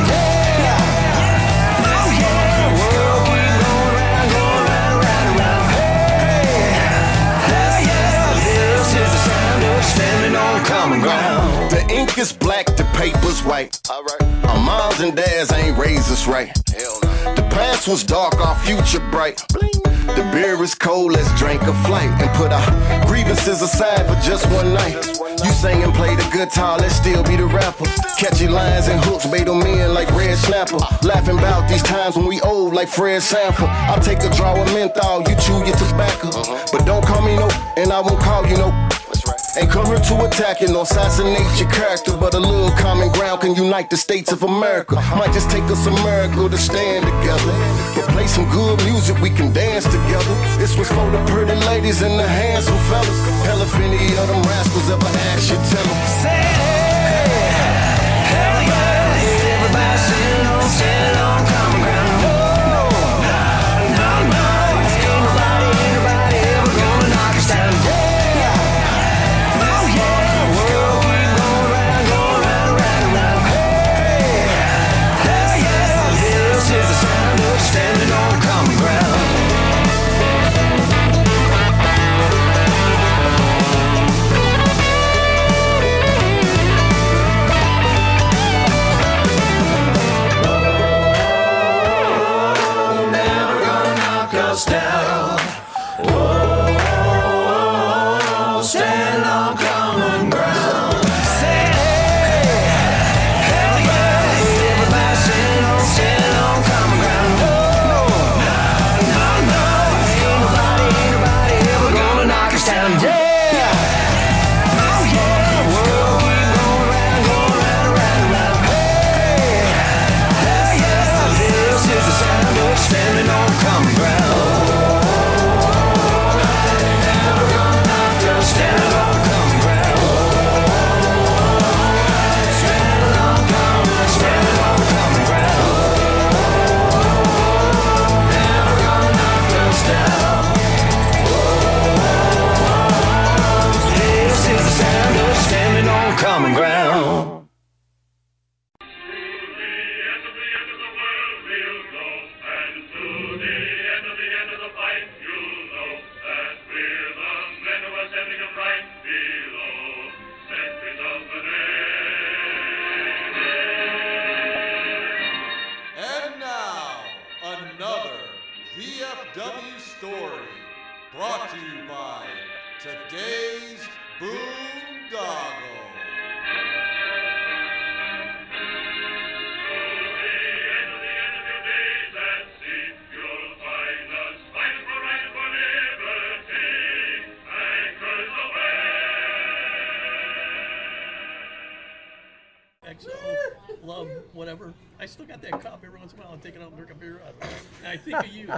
Common ground. The ink is black, the paper's white. Alright. Our moms and dads ain't raised us right. Hell no. The past was dark, our future bright. Bling. The beer is cold, let's drink a flight and put our grievances aside for just one night. Just one night. You sing and play the guitar, let's still be the rapper. Catching lines and hooks, bait them in like Red Snapper. Laughing about these times when we old like Fred Sanford. I'll take a draw of menthol, you chew your tobacco. Uh-huh. But don't call me no, and I won't call you no. That's right. Ain't come here to attack and assassinate your character, but a little common ground can unite the states of America. Might just take us a miracle to stand together. But play some good music, we can dance together. This was for the pretty ladies and the handsome fellas. Hell, if any of them rascals ever ask you, tell them. Say hey, hell yeah, everybody standing on, standing on common ground. No, no, no, ain't nobody, ain't nobody ever gonna knock us down. Yeah, oh yeah, the world keep going round, going round, round, round. Hey, hell yeah, this is the sound of standing on common ground. Down. Whoa, stand on common ground. Say hey, hell yeah, everybody stand on, stand on common ground. No, no, no, no, ain't nobody, ain't nobody ever gonna knock us down. Yeah, oh yeah, the world keep going round, going round, round, round. Hey, hell yeah, this is the sound of standing on common ground. Common ground. And now, another V F W story brought to you by Today's Boondoggle. X O, love, whatever. I still got that cup every once in a while. I take it out and drink a beer out of it. And I think of you.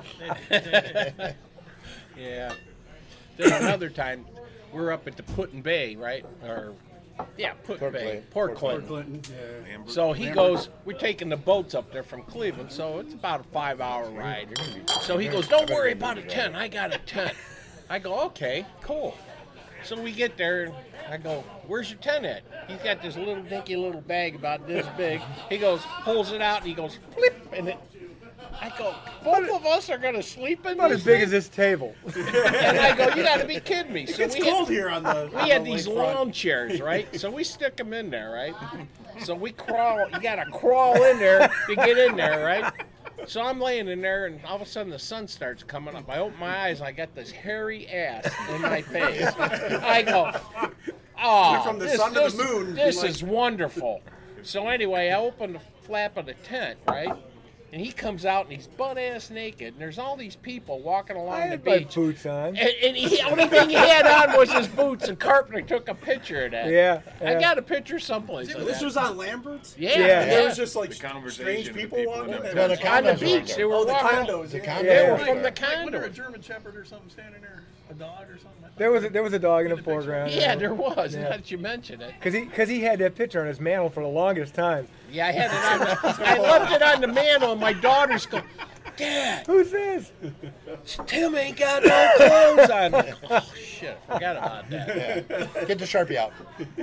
Yeah. Then another time, we're up at the Putin Bay, right? Or yeah, Putin Port Bay, Clinton. Port Clinton. Port Clinton. Yeah. Lambert. So he Lambert. goes, we're taking the boats up there from Cleveland, so it's about a five-hour ride. So he goes, don't worry about a tent. I got a tent. I go, okay, cool. So we get there, and I go, where's your tent at? He's got this little dinky little bag about this big. He goes, pulls it out, and he goes, flip, and it, I go, both of us are going to sleep in About this as big thing? as this table. And I go, you got to be kidding me. So It's we cold had, here on the- We on had the these lakefront. lawn chairs, right? So we stick them in there, right? So we crawl, you got to crawl in there to get in there, right? So I'm laying in there, and all of a sudden the sun starts coming up. I open my eyes, I got this hairy ass in my face. I go, oh, Went from the this, sun to this, the moon. this Like- is wonderful. So anyway, I open the flap of the tent, right? And he comes out, and he's butt-ass naked, and there's all these people walking along I the had my beach. boots on. And, and he, the only thing he had on was his boots, and Carpenter took a picture of that. Yeah, I yeah. got a picture someplace. See, of this that. was on Lambert's? Yeah, Yeah, yeah. there was just like The conversation strange of people people walking in the- in. No, the on the condos beach. They were Oh, the walking. condos. The yeah. condos. Yeah. They were from the Like, wasn't there a condo. German Shepherd or something standing there? A dog or something? I thought There was a, there was a dog in the foreground. Yeah, there was. Yeah. Now that you mention it. Because he, cause he had that picture on his mantle for the longest time. Yeah, I had it on the. I left it on the mantle, and my daughters go, Dad, Who's this? Tim ain't got no clothes on. Oh shit, I forgot about that. Get the Sharpie out.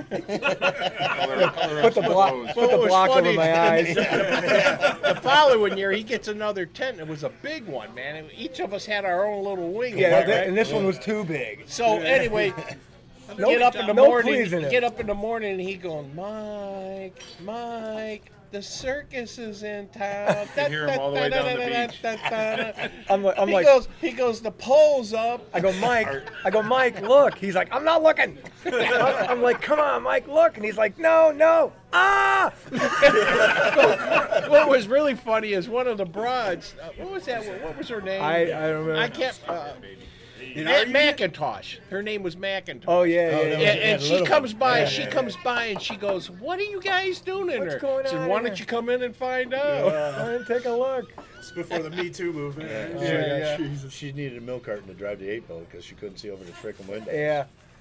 Put the block, Well, put it the was block over funny. my eyes. The following year, he gets another tent. It was a big one, man. And each of us had our own little wing. Yeah, right? that, and this one was too big. So anyway, No- get up in the no morning. pleasing it. Get up in the morning, and he going, Mike, Mike, the circus is in town. You hear him all the way down the beach. I'm like, I'm he like, goes, he goes, the pole's up. I go, Mike. I go, Mike, look. He's like, I'm not looking. I'm like, come on, Mike, look. And he's like, no, no. Ah! What was really funny is one of the broads. Uh, what was that? What was her name? I- I don't remember. I can't. Uh, At Macintosh. Her name was Macintosh. Oh, yeah, yeah, And, yeah. and Yeah, she little comes one. by, Yeah, she yeah, comes by and she goes, "What are you guys doing in What's there?" going I said, on "Why in don't there?" you come in and find out?" Uh, take a look. It's before the Me Too movement. Yeah, She- yeah. Jesus. She needed a milk carton to drive the eight boat because she couldn't see over the freaking window. Yeah.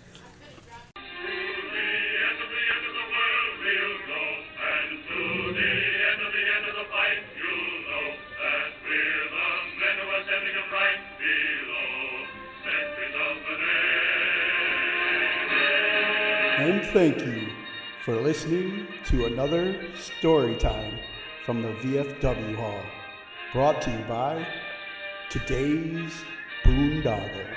And thank you for listening to another story time from the V F W Hall, brought to you by Today's Boondoggle.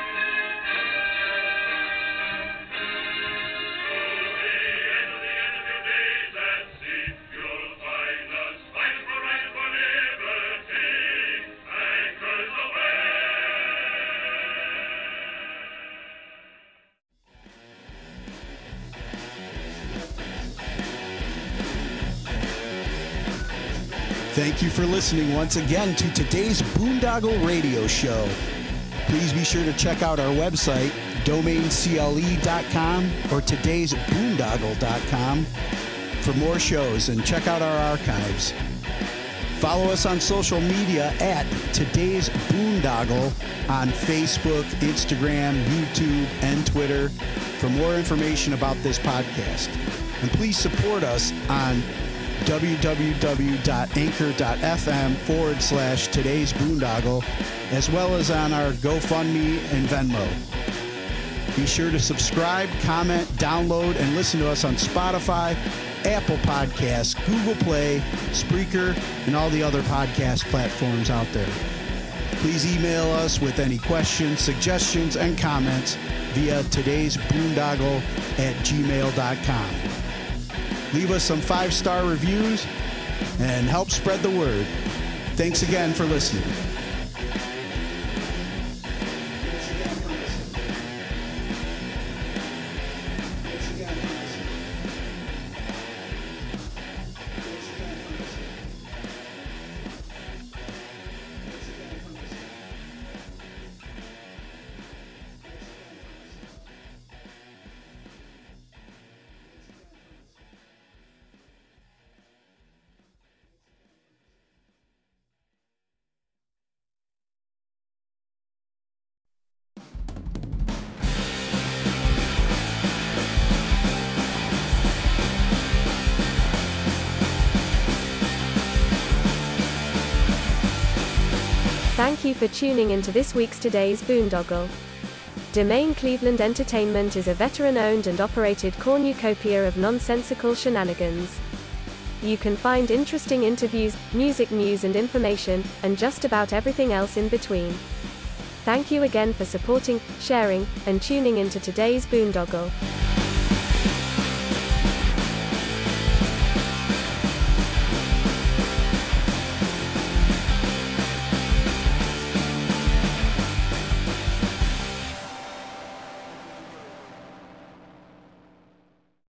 Thank you for listening once again to today's Boondoggle Radio Show. Please be sure to check out our website, domain c l e dot com or todays boondoggle dot com for more shows, and check out our archives. Follow us on social media at Today's Boondoggle on Facebook, Instagram, YouTube, and Twitter for more information about this podcast. And please support us on www.anchor.fm forward slash today's boondoggle, as well as on our GoFundMe and Venmo. Be sure to subscribe, comment, download, and listen to us on Spotify, Apple Podcasts, Google Play, Spreaker, and all the other podcast platforms out there. Please email us with any questions, suggestions, and comments via today's boondoggle at gmail dot com. Leave us some five-star reviews and help spread the word. Thanks again for listening. Thank you for tuning into this week's Today's Boondoggle. Domain Cleveland Entertainment is a veteran-owned and operated cornucopia of nonsensical shenanigans. You can find interesting interviews, music news and information, and just about everything else in between. Thank you again for supporting, sharing, and tuning into Today's Boondoggle.